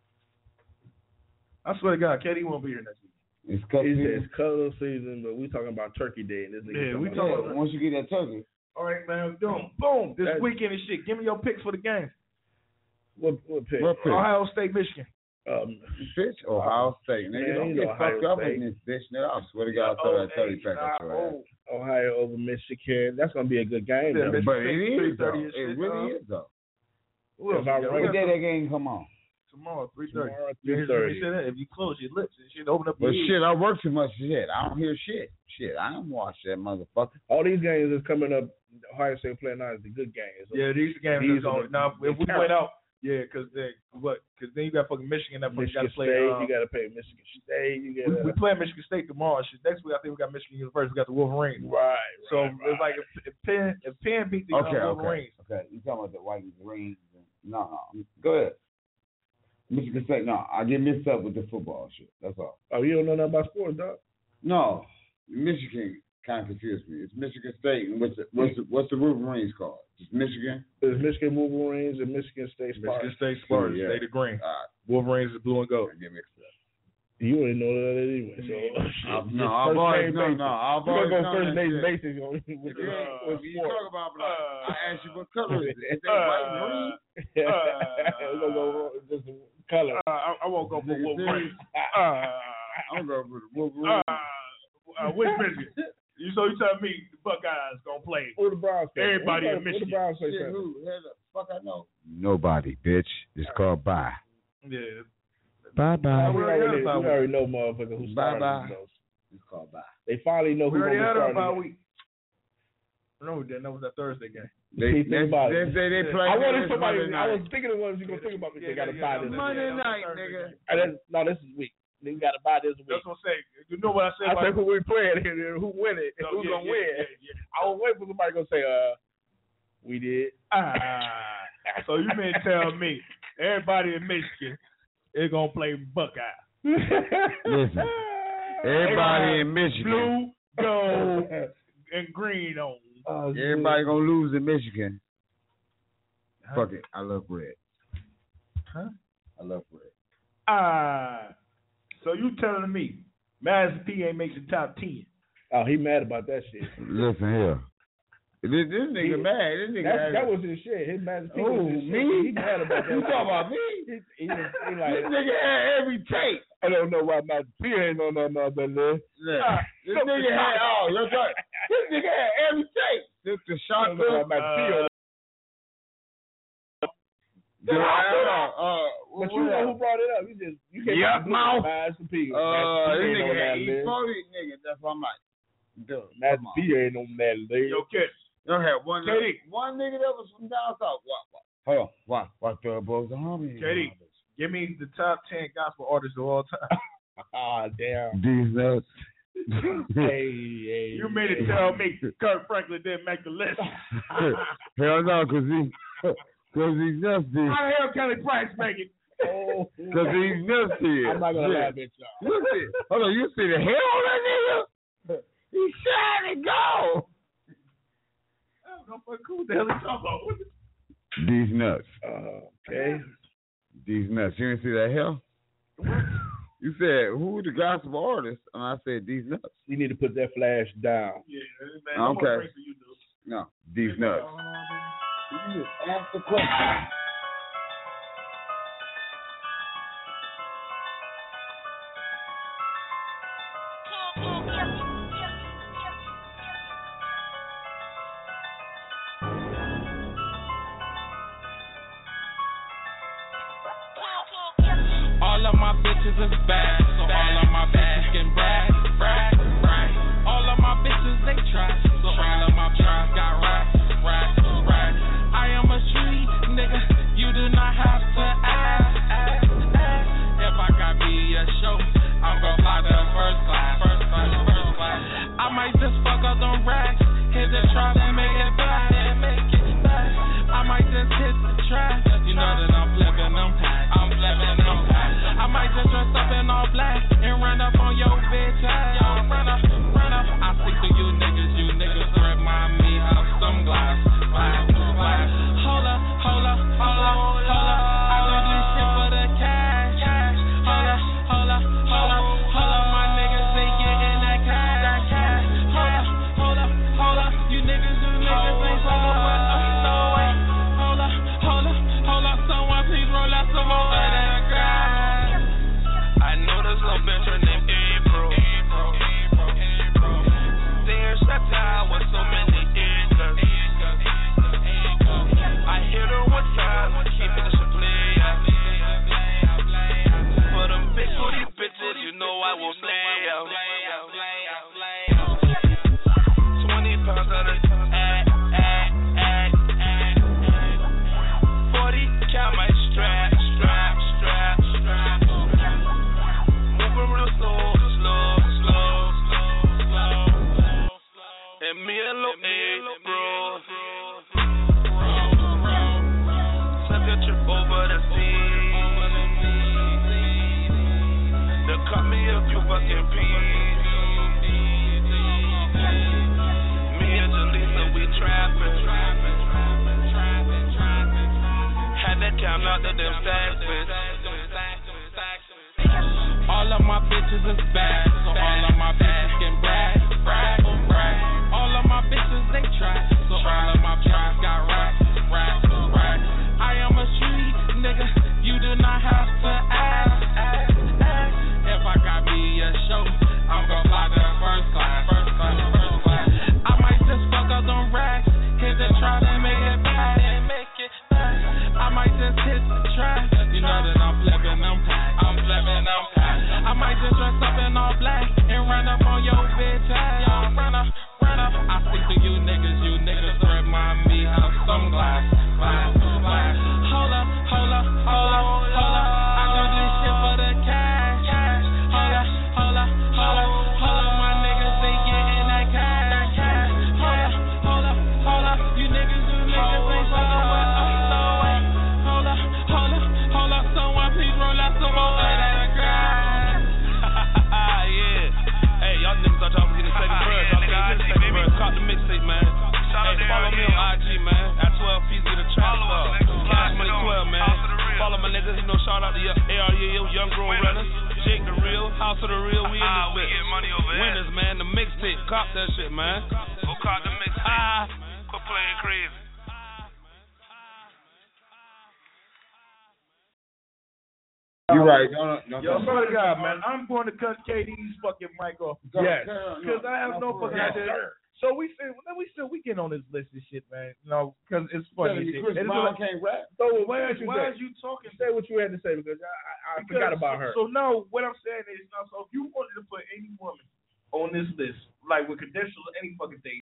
I swear to God, Katie won't be here next week. It's cuddle season, but we talking about Turkey Day and this nigga. Yeah, we talking about once you get that turkey. All right, man. Boom. This weekend and shit. Give me your picks for the game. What pick? Ohio State, Michigan. Bitch, Ohio State. Nigga, don't get fucked up in this bitch. Nigga, I swear to God, I'll throw that 30-pack at your ass. Ohio over Michigan. That's gonna be a good game. Yeah, but it is though. It really is though. What day that game come on? Tomorrow, 3:30. 3:30. If you close your lips and shit, open up your ears. But shit, I work too much shit. I don't hear shit. Shit, I don't watch that motherfucker. All these games is coming up. Ohio State playing now is the good games. Yeah, these games are now. If we went out, because then you got fucking Michigan. That Michigan got to play. State, you got to play Michigan State. We play Michigan State tomorrow. Shit, next week I think we got Michigan University. We got the Wolverines. Right. So it's like if Penn beat the Wolverines. Okay. You talking about the Wolverines? No. Go ahead. Michigan State. No, I get mixed up with the football shit. That's all. Oh, you don't know nothing about sports, dog? No, Michigan kind of confused me. It's Michigan State, and what's the Wolverines called? Just Michigan. There's Michigan Wolverines and Michigan State Spartans. Michigan State Spartans. Yeah. They the green. Wolverines is blue and gold. I get mixed up. You already know that anyway. So I've always known. First name basis. You talk about I asked you what color is it? Is that white and green? We're gonna go just color. I won't go for Wolverine. I'm gonna go for the Wolverine. Which Michigan? So you tell me the Buckeyes gonna play? Who the Browns play? Everybody in Michigan. Who the Browns play? Who the fuck I know? Nobody, bitch. It's called bye. Yeah. Bye-bye. We already know motherfucker who started those. It's called bye. They finally know who already had started. a bye week. No, we didn't. That was that Thursday game. They play. I wanted somebody. I was thinking of ones you gonna think about. They got to buy this Monday night, nigga. No, this is week. They got to buy this week. That's what I'm saying. You know what I said? I said who we playing and who win it and who's gonna win. I was waiting for somebody gonna say, we did. So you mean tell me everybody in Michigan is gonna play Buckeye? Listen, everybody in Michigan, blue, gold, and green on. Everybody gonna lose in Michigan. Fuck it, I love red. Huh? I love red. So you telling me Master P ain't make the top 10? Oh, he mad about that shit. Listen here. This nigga mad. This nigga that was his shit. His Master P was his me? Shit. He mad about that. You talking about me? He like, this nigga had every tape. I don't know why Master P ain't on nothing other than this. This nigga had this nigga had every tape. The shotgun. But you know who brought it up. You can't mouth. Master P. This nigga had E40 nigga. That's what I'm like. Dude, Master P ain't on that list. Yo, kid. You had one nigga that was from down south. Hold on. What the boys are homie? KD, give me the top 10 gospel artists of all time. Ah, damn. These nuts. Hey. You made it tell me Kirk Franklin didn't make the list. Hell no, because he's just the. How the hell Kelly Price make it? Because he's just here. I'm not going to laugh at y'all. Hold on, you see the hell on that nigga? He's trying to go. Who the hell is talking about? These nuts. Okay. These nuts. You didn't see that hell? You said, who the gospel artist? And I said, these nuts. You need to put that flash down. Yeah, man. Okay. No, these nuts. You just ask the question. All of my bitches is bad, so all of my bitches can brag. All of my bitches they trash, so all of my tries got racks. I am a street nigga, you do not have to ask. If I got me a show, I'm gon' fly to first class. I might just fuck up them racks, hit the trap and make it back. I might just hit the trap, you know that I'm flipping them packs. I might just dress up in all black and run up on your bitch ass. Run up. I speak to you niggas remind me of some glass. Hold up. I do this shit for the cash. Hold up. My niggas, they getting that cash. Hold up. You niggas ain't fucking with us, no way. Hold up. Someone please roll out some more of that grass. I know this little bitch, her name April. There's that time with so many acres. I hit her one time, keep it a player. For them big booty bitches, you know I will slay 20 pounds on it. 40 count my strap. Moving real slow. And me and Lil April took a trip over the sea. They cut me a few fucking peas. Me and Jaleesa, we trapping. Had to count out the them stacks, bitch. All of my bitches is bad, so all of my bitches can brag. All of my bitches they trash, so all of my tries got racks. I am a street nigga, you do not have to ask. If I got me a show, I'm gon' fly to first class. I might just fuck up them racks, hit the trap and make it back. I might just hit the trap, you know that I'm flipping them packs. I might just dress up in all black and run up on your bitch ass. Run up. I speak to you niggas remind me of some glass. Hold up. I do this shit for the cash. Hold up. My niggas, they getting that cash. Hold up. You niggas ain't fucking with us, no way. Hold up. Someone please roll out some more of that grass. Yeah. Hey, y'all niggas are talking in the second verse. Caught the mixtape, man. Hey, follow me on IG, man. At 12 Feet, get a trap star. Cash Money 12, man. Follow my niggas, shout out to AREO, Young Grown Runners. Jake the Real, House of the Real, we in this bitch. We get money over here. Winners, man, the mixtape. Cop that shit, man. Go cop the mixtape. Quit playing crazy. You're right. Yo, swear to God, man, I'm going to cut KD's fucking mic off. Yes. Because I have no fucking idea. So we get on this list and shit, man. You know, because it's funny. Chris Brown can't rap. So why is you talking? Say what you had to say because I forgot about her. So now what I'm saying is, so if you wanted to put any woman on this list, like with credentials, any fucking thing.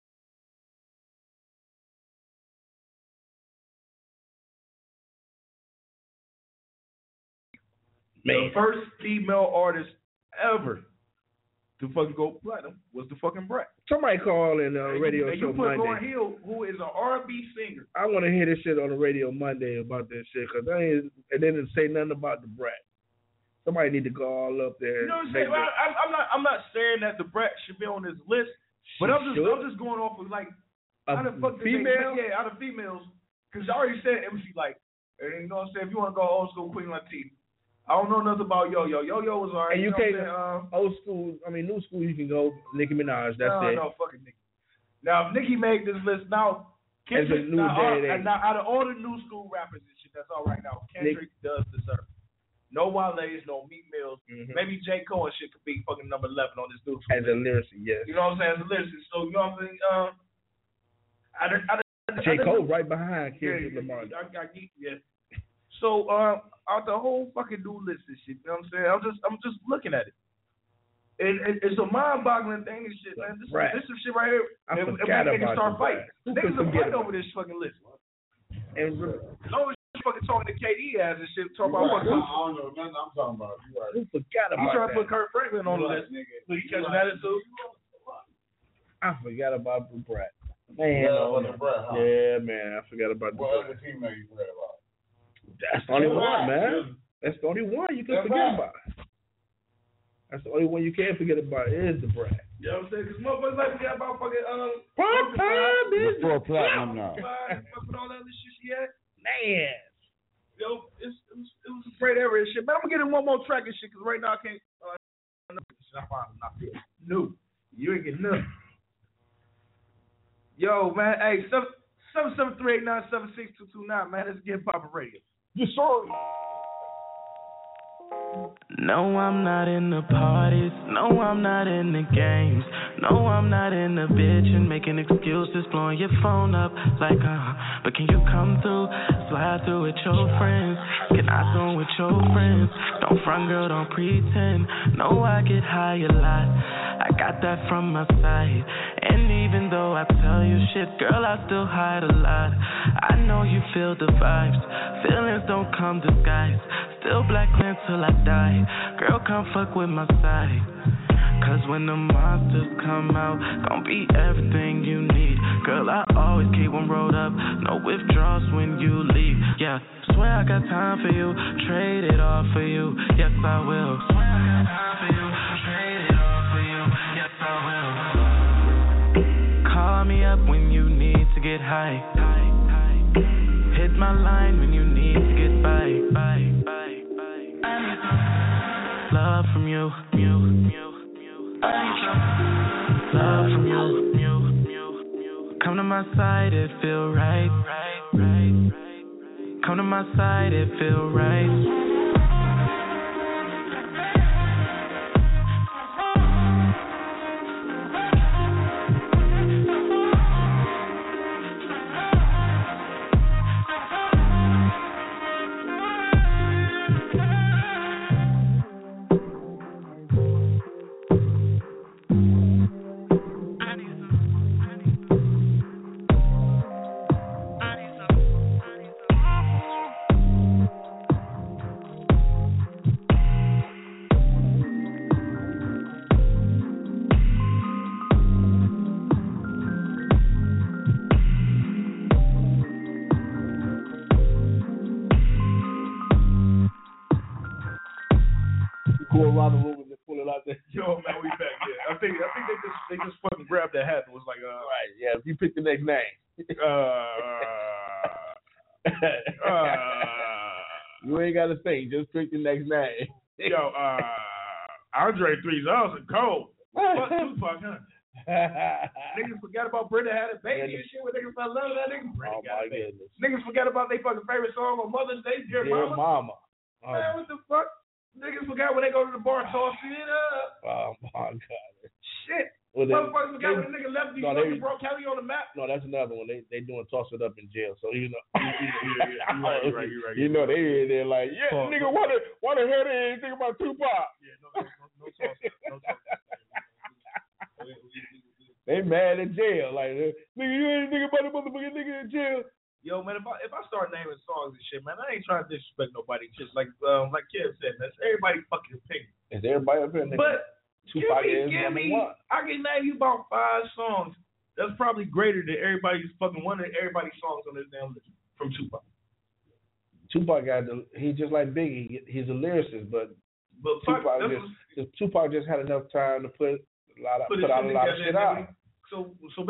The first female artist ever to fucking go platinum was the fucking Brat. Somebody call in a radio show Monday. You put Lauryn Hill, who is an R&B singer. I want to hear this shit on the radio Monday about this shit because they didn't say nothing about the Brat. Somebody need to go all up there. You know what I'm saying? I'm not saying that the Brat should be on this list, but I'm just going off of like how the fuck female? Out of females, because I already said MC like, you know what I'm saying? If you want to go old school Queen Latifah. I don't know nothing about Yo-Yo. Yo-Yo was alright. And you can't old school. I mean, new school. You can go Nicki Minaj. That's it. No, fucking Nicki. Now, if Nicki made this list, now Kendrick. Now, out of all the new school rappers and shit that's all right now, Kendrick does deserve it. No Wale's, no Meek Mills. Mm-hmm. Maybe J. Cole and shit could be fucking number 11 on this new school. As a lyricist, yes. You know what I'm saying? As a lyricist. So you know what I'm saying? J. Cole right behind Kendrick Lamar. Yeah. So out the whole fucking new list and shit, you know what I'm saying? I'm just looking at it. It's a mind-boggling thing and shit, man. This is shit right here. I forgot about start fighting. Niggas will fight over it. this fucking list. And as long as you fucking talking to KD ass and shit, talking about fucking. I don't know nothing I'm talking about. You right. Who forgot about that? You trying to put Kurt Franklin on the list. So you catching that too? I forgot about the Brat. Man, yeah, man, I forgot about the Brat. What other teammate you forgot about? That's the only one, man. That's the only one you can forget about. That's the only one you can't forget about is the Brat. You know what I'm saying? Because motherfuckers like forget about fucking part-time is for platinum now. Fucking all that other shit she had. Man. Yo, it was a great era and shit. But I'm gonna get in one more track and shit because right now I can't. Not new. You ain't getting nothing. Yo, man, hey, 773-897-6229, man. Let's get poppin' radio. Yes, sir. No, I'm not in the parties. No, I'm not in the games. No, I'm not in the bitchin', making excuses, blowing your phone up like, but can you come through, slide through with your friends, get out through with your friends, don't front, girl, don't pretend, no, I get high a lot, I got that from my side, and even though I tell you shit, girl, I still hide a lot, I know you feel the vibes, feelings don't come disguised, still black man till I die, girl, come fuck with my side. Cause when the monsters come out, gon' be everything you need. Girl, I always keep them rolled up, no withdrawals when you leave. Yeah, swear I got time for you, trade it all for you. Yes, I will. Swear I got time for you, trade it all for you. Yes, I will. Call me up when you need to get high. Hit my line when you need to get by. I need some love from you. Love from you. Come to my side, it feel right. Come to my side, it feel right. Yo, man, we back. Yeah, I think they just fucking grabbed that hat and was like, right, yeah. You pick the next name. You ain't gotta think. Just pick the next name. Yo, Andre 3000 cold. Fuck Tupac, huh? Niggas forgot about Brenda had a baby and shit when niggas fell in love with that nigga. Oh my goodness. Niggas forgot about their fucking favorite song on Mother's Day, Dear Mama. Man, what the fuck? Niggas forgot when they go to the bar tossing it up. Oh my god. Shit. Motherfuckers got when a nigga left you broke Kelly on the map. No, that's another one. They doing toss it up in jail. So you know, you're right. You know they in there like, yeah, nigga, wanna hear anything about Tupac? Yeah, no toss. They mad in jail, like nigga, you ain't thinking about the motherfucking nigga in jail. Yo, man, if I start naming songs and shit, man, I ain't trying to disrespect nobody. Just like Kev said, that's everybody fucking opinion. It's everybody opinion. But Tupac give me, I can name you about 5 songs that's probably greater than everybody's fucking one of everybody's songs on this damn list from Tupac. Tupac he's just like Biggie. He's a lyricist, but Tupac just had enough time to put out a lot of shit out. So basically.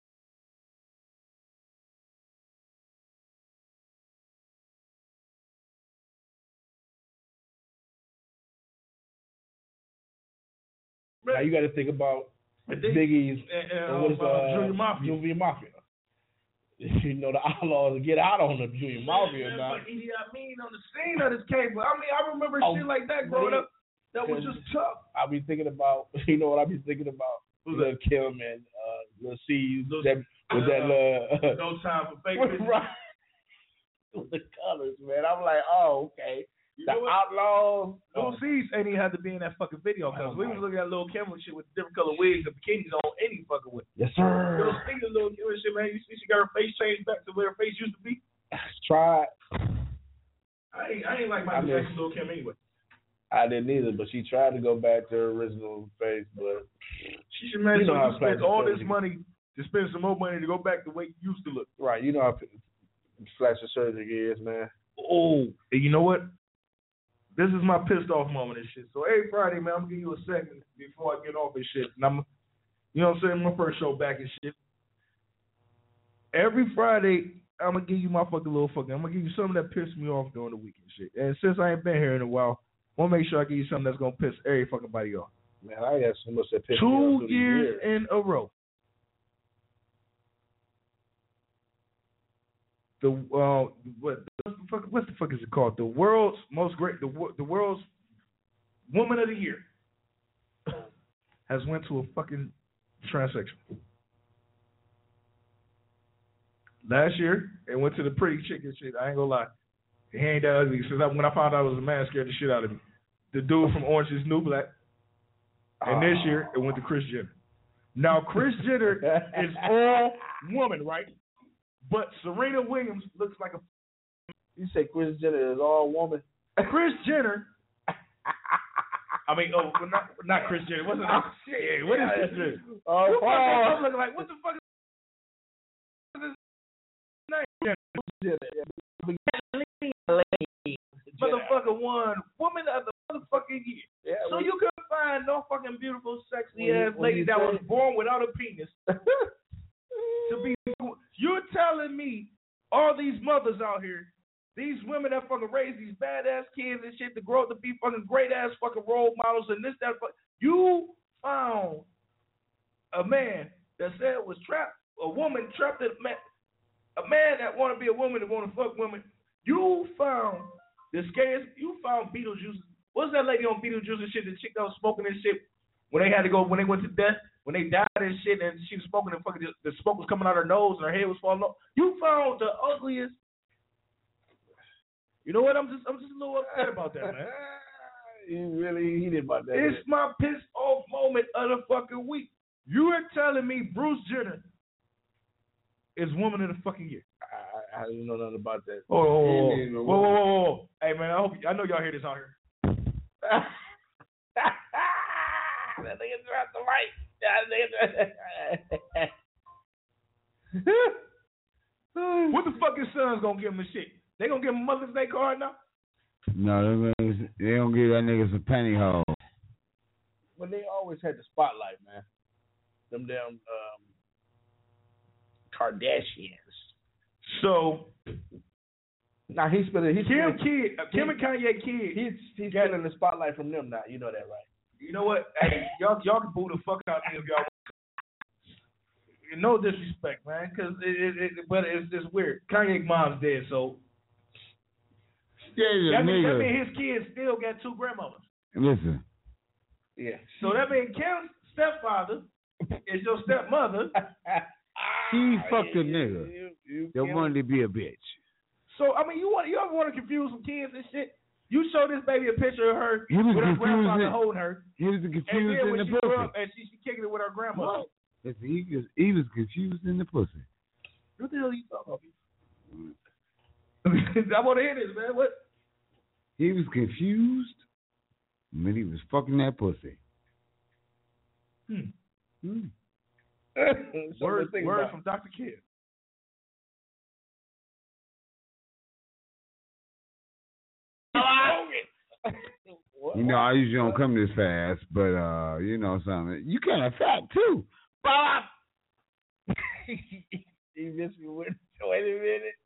Now you got to think about Biggie's Junior Mafia. You know the Outlaws get out on the Junior Mafia now. But on the scene of this cable, I remember shit like that growing up. That was just tough. I be thinking about, you know what I be thinking about? Lil Kim and Lil C with that No Time for Fake Business. Right. With the colors, man. I'm like, oh, okay. The Outlaws. Lil C's ain't even had to be in that fucking video because we was looking at Lil Kim and shit with different color wigs and bikinis on any fucking way. Yes, sir. Lil C and Lil Kim and shit, man. You see she got her face changed back to where her face used to be? Tried. I ain't like my Lil Kim anyway. I didn't either, but she tried to go back to her original face, but she should manage to spend all this money to spend some more money to go back the way you used to look. Right, you know how plastic surgery is, man. Oh, and you know what? This is my pissed off moment and shit. So every Friday, man, I'm gonna give you a segment before I get off and shit. And you know what I'm saying, my first show back and shit. Every Friday, I'm gonna give you my fucking little fucking. I'm gonna give you something that pissed me off during the week and shit. And since I ain't been here in a while, I wanna make sure I give you something that's gonna piss every fucking body off. Man, I got so much that pissed me off. 2 years in a row. What the fuck is it called? The world's woman of the year has went to a fucking transsexual. Last year, it went to the pretty chick and shit. I ain't gonna lie, he ain't that ugly. Since when I found out I was a man, scared the shit out of me. The dude from Orange Is New Black, and this year it went to Kris Jenner. Now Kris Jenner is all woman, right? But Serena Williams looks like a. You say Kris Jenner is all woman? Kris Jenner. I mean, not Kris Jenner. What's it? Shit, what is Kris Jenner? I'm looking like, what the fuck is this name? Motherfucker won Woman of the motherfucking Year. Yeah, so you couldn't find no fucking beautiful, sexy ass lady that was born without a penis to be. You're telling me all these mothers out here, these women that fucking raise these badass kids and shit to grow up to be fucking great ass fucking role models and this, that, you found a man that said was trapped, a woman trapped in a man that want to be a woman that want to fuck women. You found the scariest, you found Beetlejuice. What's that lady on Beetlejuice and shit, the chick that was smoking and shit when they went to death? When they died and shit, and she was smoking, and fucking the smoke was coming out her nose, and her head was falling off. You found the ugliest. You know what? I'm just a little upset about that, man. You really heated about that. It's my pissed off moment of the fucking week. You are telling me Bruce Jenner is Woman of the fucking Year? I don't know nothing about that. Whoa. Hey man, I know y'all hear this out here. That nigga dropped the mic. What the fuck his son's gonna give him a shit? They gonna give him a Mother's Day card now? No, they gonna give that nigga some pantyhose. But they always had the spotlight, man. Them damn Kardashians. So now he's Kim and Kanye kid. He's getting the spotlight from them now. You know that, right? You know what? Hey, y'all can boo the fuck out of me if y'all want. No disrespect, man, but it's just weird. Kanye's mom's dead, so that means his kids still got 2 grandmothers. Listen. Yeah. So that means Kim's stepfather It's your stepmother. She fucked a nigga that wanted to be a bitch. So I mean, you ever want to confuse some kids and shit? You show this baby a picture of her with her grandfather holding her. He was confused and then in when the she pussy. grew up and she kicking it with her grandmother. He was confused in the pussy. What the hell are you talking about? I want to hear this, man. What? He was confused when he was fucking that pussy. Word from Dr. Kid. You know, I usually don't come this fast, but you know something. You kind of fat too. Bob. He missed me with 20 minutes.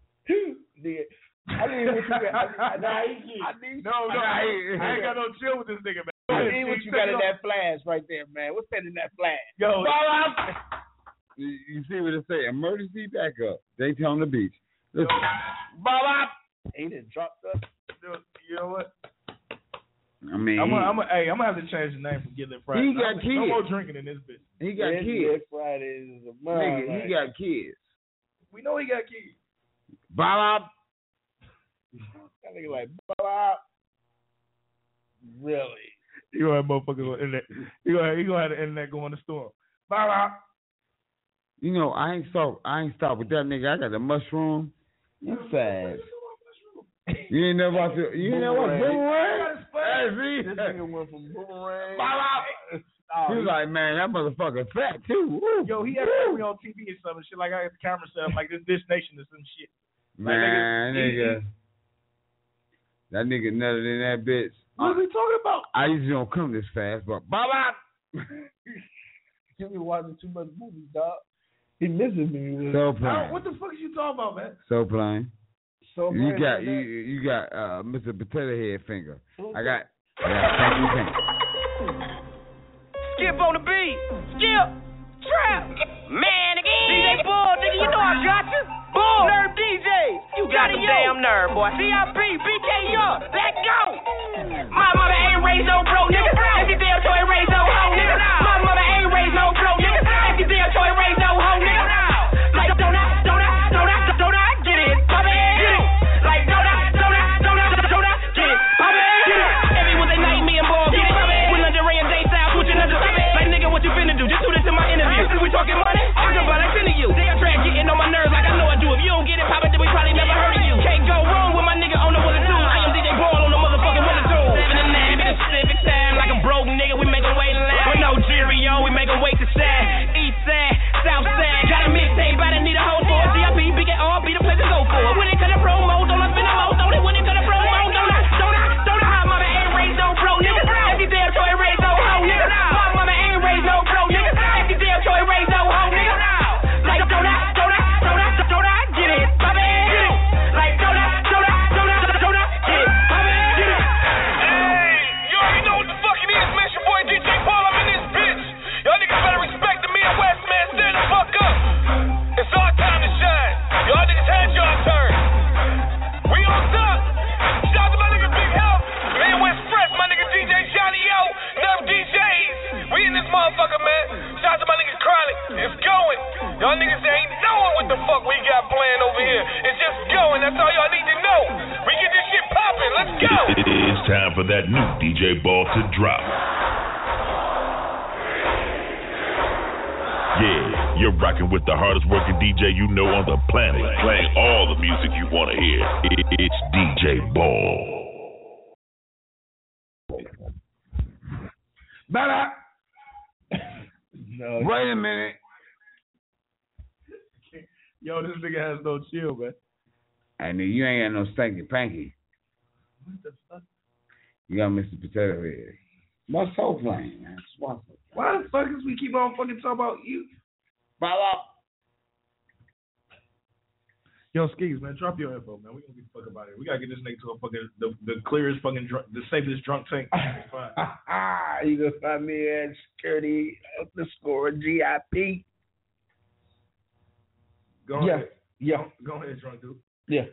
I need what you got. I ain't got no chill with this nigga, man. I need what you got in that flash right there, man. What's that in that flash? Yo, you see what it say? Emergency backup. Daytona Beach. Listen. Bob. He done dropped up. You know what? I mean, I'm gonna have to change the name for Get Lit Friday. He got kids. No more drinking in this bitch. He got kids. Friday is a Nigga, he got kids. We know he got kids. Bob. That nigga like Bob. Really? You gonna have motherfuckers on the internet. You gonna have the internet go on the storm. Bob. You know, I ain't stopped with that nigga. I got the mushroom. You fast. You ain't never watched it. You ain't never watched Boomerang? This nigga went from Boomerang. He was like, man, that motherfucker fat too. Woo. Yo, he had me on TV or something shit. Like I had the camera set up like this Nation or some shit. Man, nigga. That nigga nutted in that bitch. What are we talking about? I usually don't come this fast, but You be watching too much movies, dog. He misses me. So plain. What the fuck is you talking about, man? So plain. So you got Mr. Potato Head Finger. I got Funky Pink. Skip on the beat. Skip. Trap. Man again. DJ Bull, nigga, you know I got you. Bull. Nerve DJs. You got the damn nerve, boy. CIP, BKO. Let's go. My mother ain't raised no bro, nigga. If you damn toy raised no hoe, nigga. My mother ain't raised no bro, nigga. If you damn toy raised no hoe, nigga. Like, don't I get it? Pop it. Get it. Like, don't I get it? Pop it. Every Wednesday night, me and Bull get it. With lingerie and day style, switching up the like, nigga, what you finna do? Just tune into my interview. We talking money? I'm about to send to you. They are trying getting on my nerves like I know I do. If you don't get it, pop it, then we probably never heard of you. Can't go wrong with my nigga on the 1 or 2. I am DJ Ball on the motherfucking 1 or 2. 7 and 9 Pacific time, like a broke nigga, we make a way to line. With no Cheerio, we make a way to side. East side, south side. Got a mixtape, but I need a whole for it. CIP, BKR, be the place to go for it. When it cut a promo, don't I spin a low, don't it? When it cut a promo, don't I? My mama ain't raised no bro, nigga. If you damn toy raised no hoe, nigga. My mama ain't raised no bro, nigga. If you damn toy raised no hoe, nigga. Like, don't I get it? Pop it. Get it. Like, don't I get it? Pop it. Get it. Hey, you already know what the fuck it is, man. It's your boy DJ Paul, I'm in this bitch. Y'all niggas better respect the Midwest, man. Stand the fuck up. It's our time to shine. Y'all niggas had your turn. We on top. Shout out to my nigga Big Health, Midwest Fresh, my nigga DJ Johnny O, Nerve DJs. We in this motherfucker, man. Shout out to my nigga Chronic. It's going. Y'all niggas ain't knowing what the fuck we got planned over here. It's just going. That's all y'all need to know. We get this shit popping. Let's go. It's time for that new DJ Ball to drop. Yeah, you're rocking with the hardest working DJ you know on the planet, playing all the music you want to hear. It's DJ Ball. No. Wait a minute. Yo, this nigga has no chill, man. And you ain't got no stanky panky. What the fuck? You got Mr. Potato Head. What's so plain, man? Why the fuck is we keep on fucking talking about you? Yo, Skeez, man, drop your info, man. We gonna get the fuck about it. We gotta get this nigga to a fucking the clearest fucking the safest drunk tank. You gonna find me at security_GIP. Go ahead. Yeah. Go ahead, drunk dude. Yeah.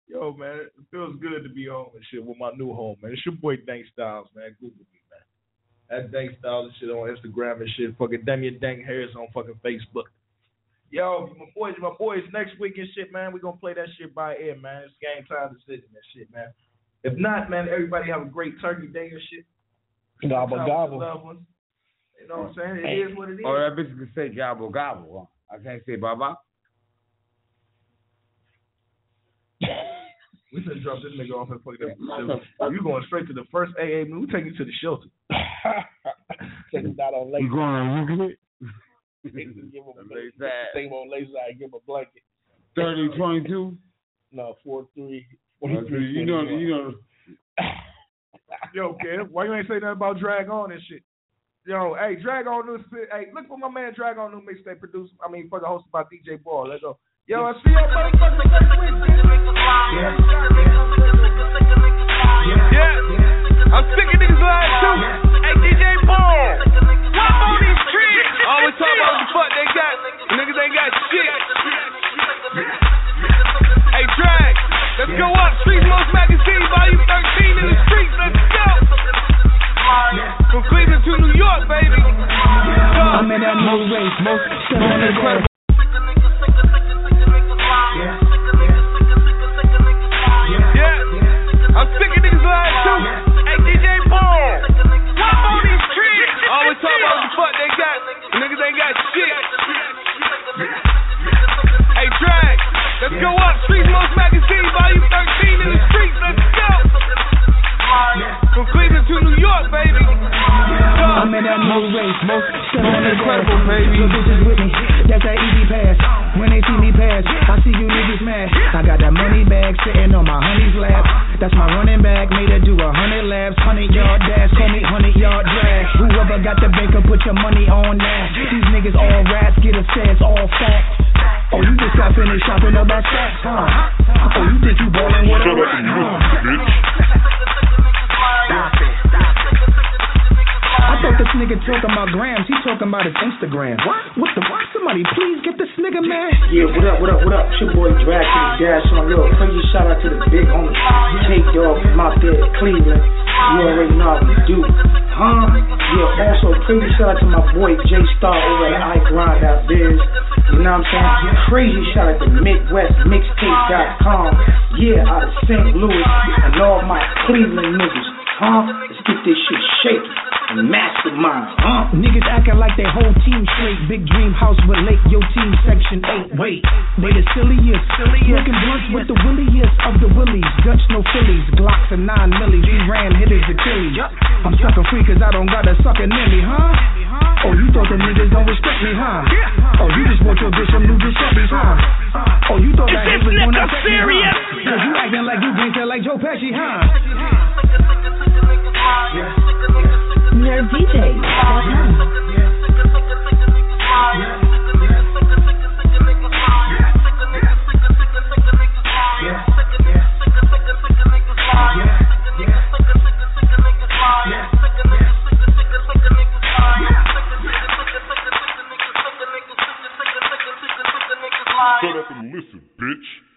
Yo, man, it feels good to be home and shit with my new home, man. It's your boy Dank Styles, man. Google me, man. That Dank Styles and shit on Instagram and shit. Fucking Damian Dank Harris on fucking Facebook. Yo, my boys, next week and shit, man. We gonna play that shit by ear, man. It's game time decision and shit, man. If not, man, everybody have a great Turkey Day and shit. Gobble gobble. You know what I'm saying? It is what it is. Or that bitch can say gobble gobble. I can't say bye-bye. We should drop this nigga off and fuck that. You going straight to the first AA meeting. We take you to the shelter. Take him down on late. You going on Euclid? Take him on late side. Give him a blanket. 30-22? No, 4-3. You know. Yo, Kev, why you ain't say nothing about Drag On and shit? Yo, hey, Drag On new. Hey, look for my man Drag On new mixtape produced. Fucking hosted by DJ Ball. Let's go. Yo, I see your motherfuckers next week, bitch. Yeah. I'm sick of niggas lying too. Hey, DJ Ball, top on these trees. Always talk about what the fuck they got. Niggas ain't got shit. Hey, Drag, let's go up. Streets Most Magazine, volume 13 in the streets. Let's go. From Cleveland to New York, baby. I'm in that new race, most still on the incredible. I'm sick of niggas lying too. Hey, DJ Ball, top on these trees. Always talk about what the fuck they got. Niggas ain't got shit. Hey, Drag, let's go up. Streets Most Magazine, volume 13 in the streets. Let's go. From Cleveland to New York, baby. I'm in that new race, most still on the incredible, baby. Your bitches with me, that's that easy pass. When they see me pass, I see you niggas mad. I got that money bag sitting on my honey's lap. That's my running back, made her do 100 laps, 100-yard dash, call me 100-yard drag. Whoever got the banker, put your money on that. These niggas all rats, get a sense, all facts. Oh, you just got finished shopping about stacks, huh? Oh, you think you ballin' with a rat, huh? I thought this nigga talking about grams, he talking about his Instagram. What the fuck? Somebody please get this nigga, man. Yeah, what up? It's your boy Dracula Dash on yo. Crazy shout out to the big homie K-Dog from out there in Cleveland. You already know how we do. Huh? Yeah, also crazy shout out to my boy J-Star over at iGrind.biz. You know what I'm saying? Crazy shout out to MidwestMixtape.com. Yeah, out of St. Louis and all my Cleveland niggas. Huh? Let's get this shit shaking. Mastermind, huh? Niggas acting like their whole team straight. Big dream house with lake, your team section 8. Wait, they the silliest. Smoking blunts with the williest of the willies. Dutch, no Phillies, Glocks and 9 millis. We ran hitters Achilles. I'm sucker free cause I don't got a sucker near me, huh? Oh, you thought the niggas don't respect me, huh? Oh, you just want your bitch some new Giuseppe's, huh? Oh, you thought that hate was gonna affect me, huh? Cause you acting like you gangster like Joe Pesci, huh? NerdDJ.com. Shut up and listen, bitch.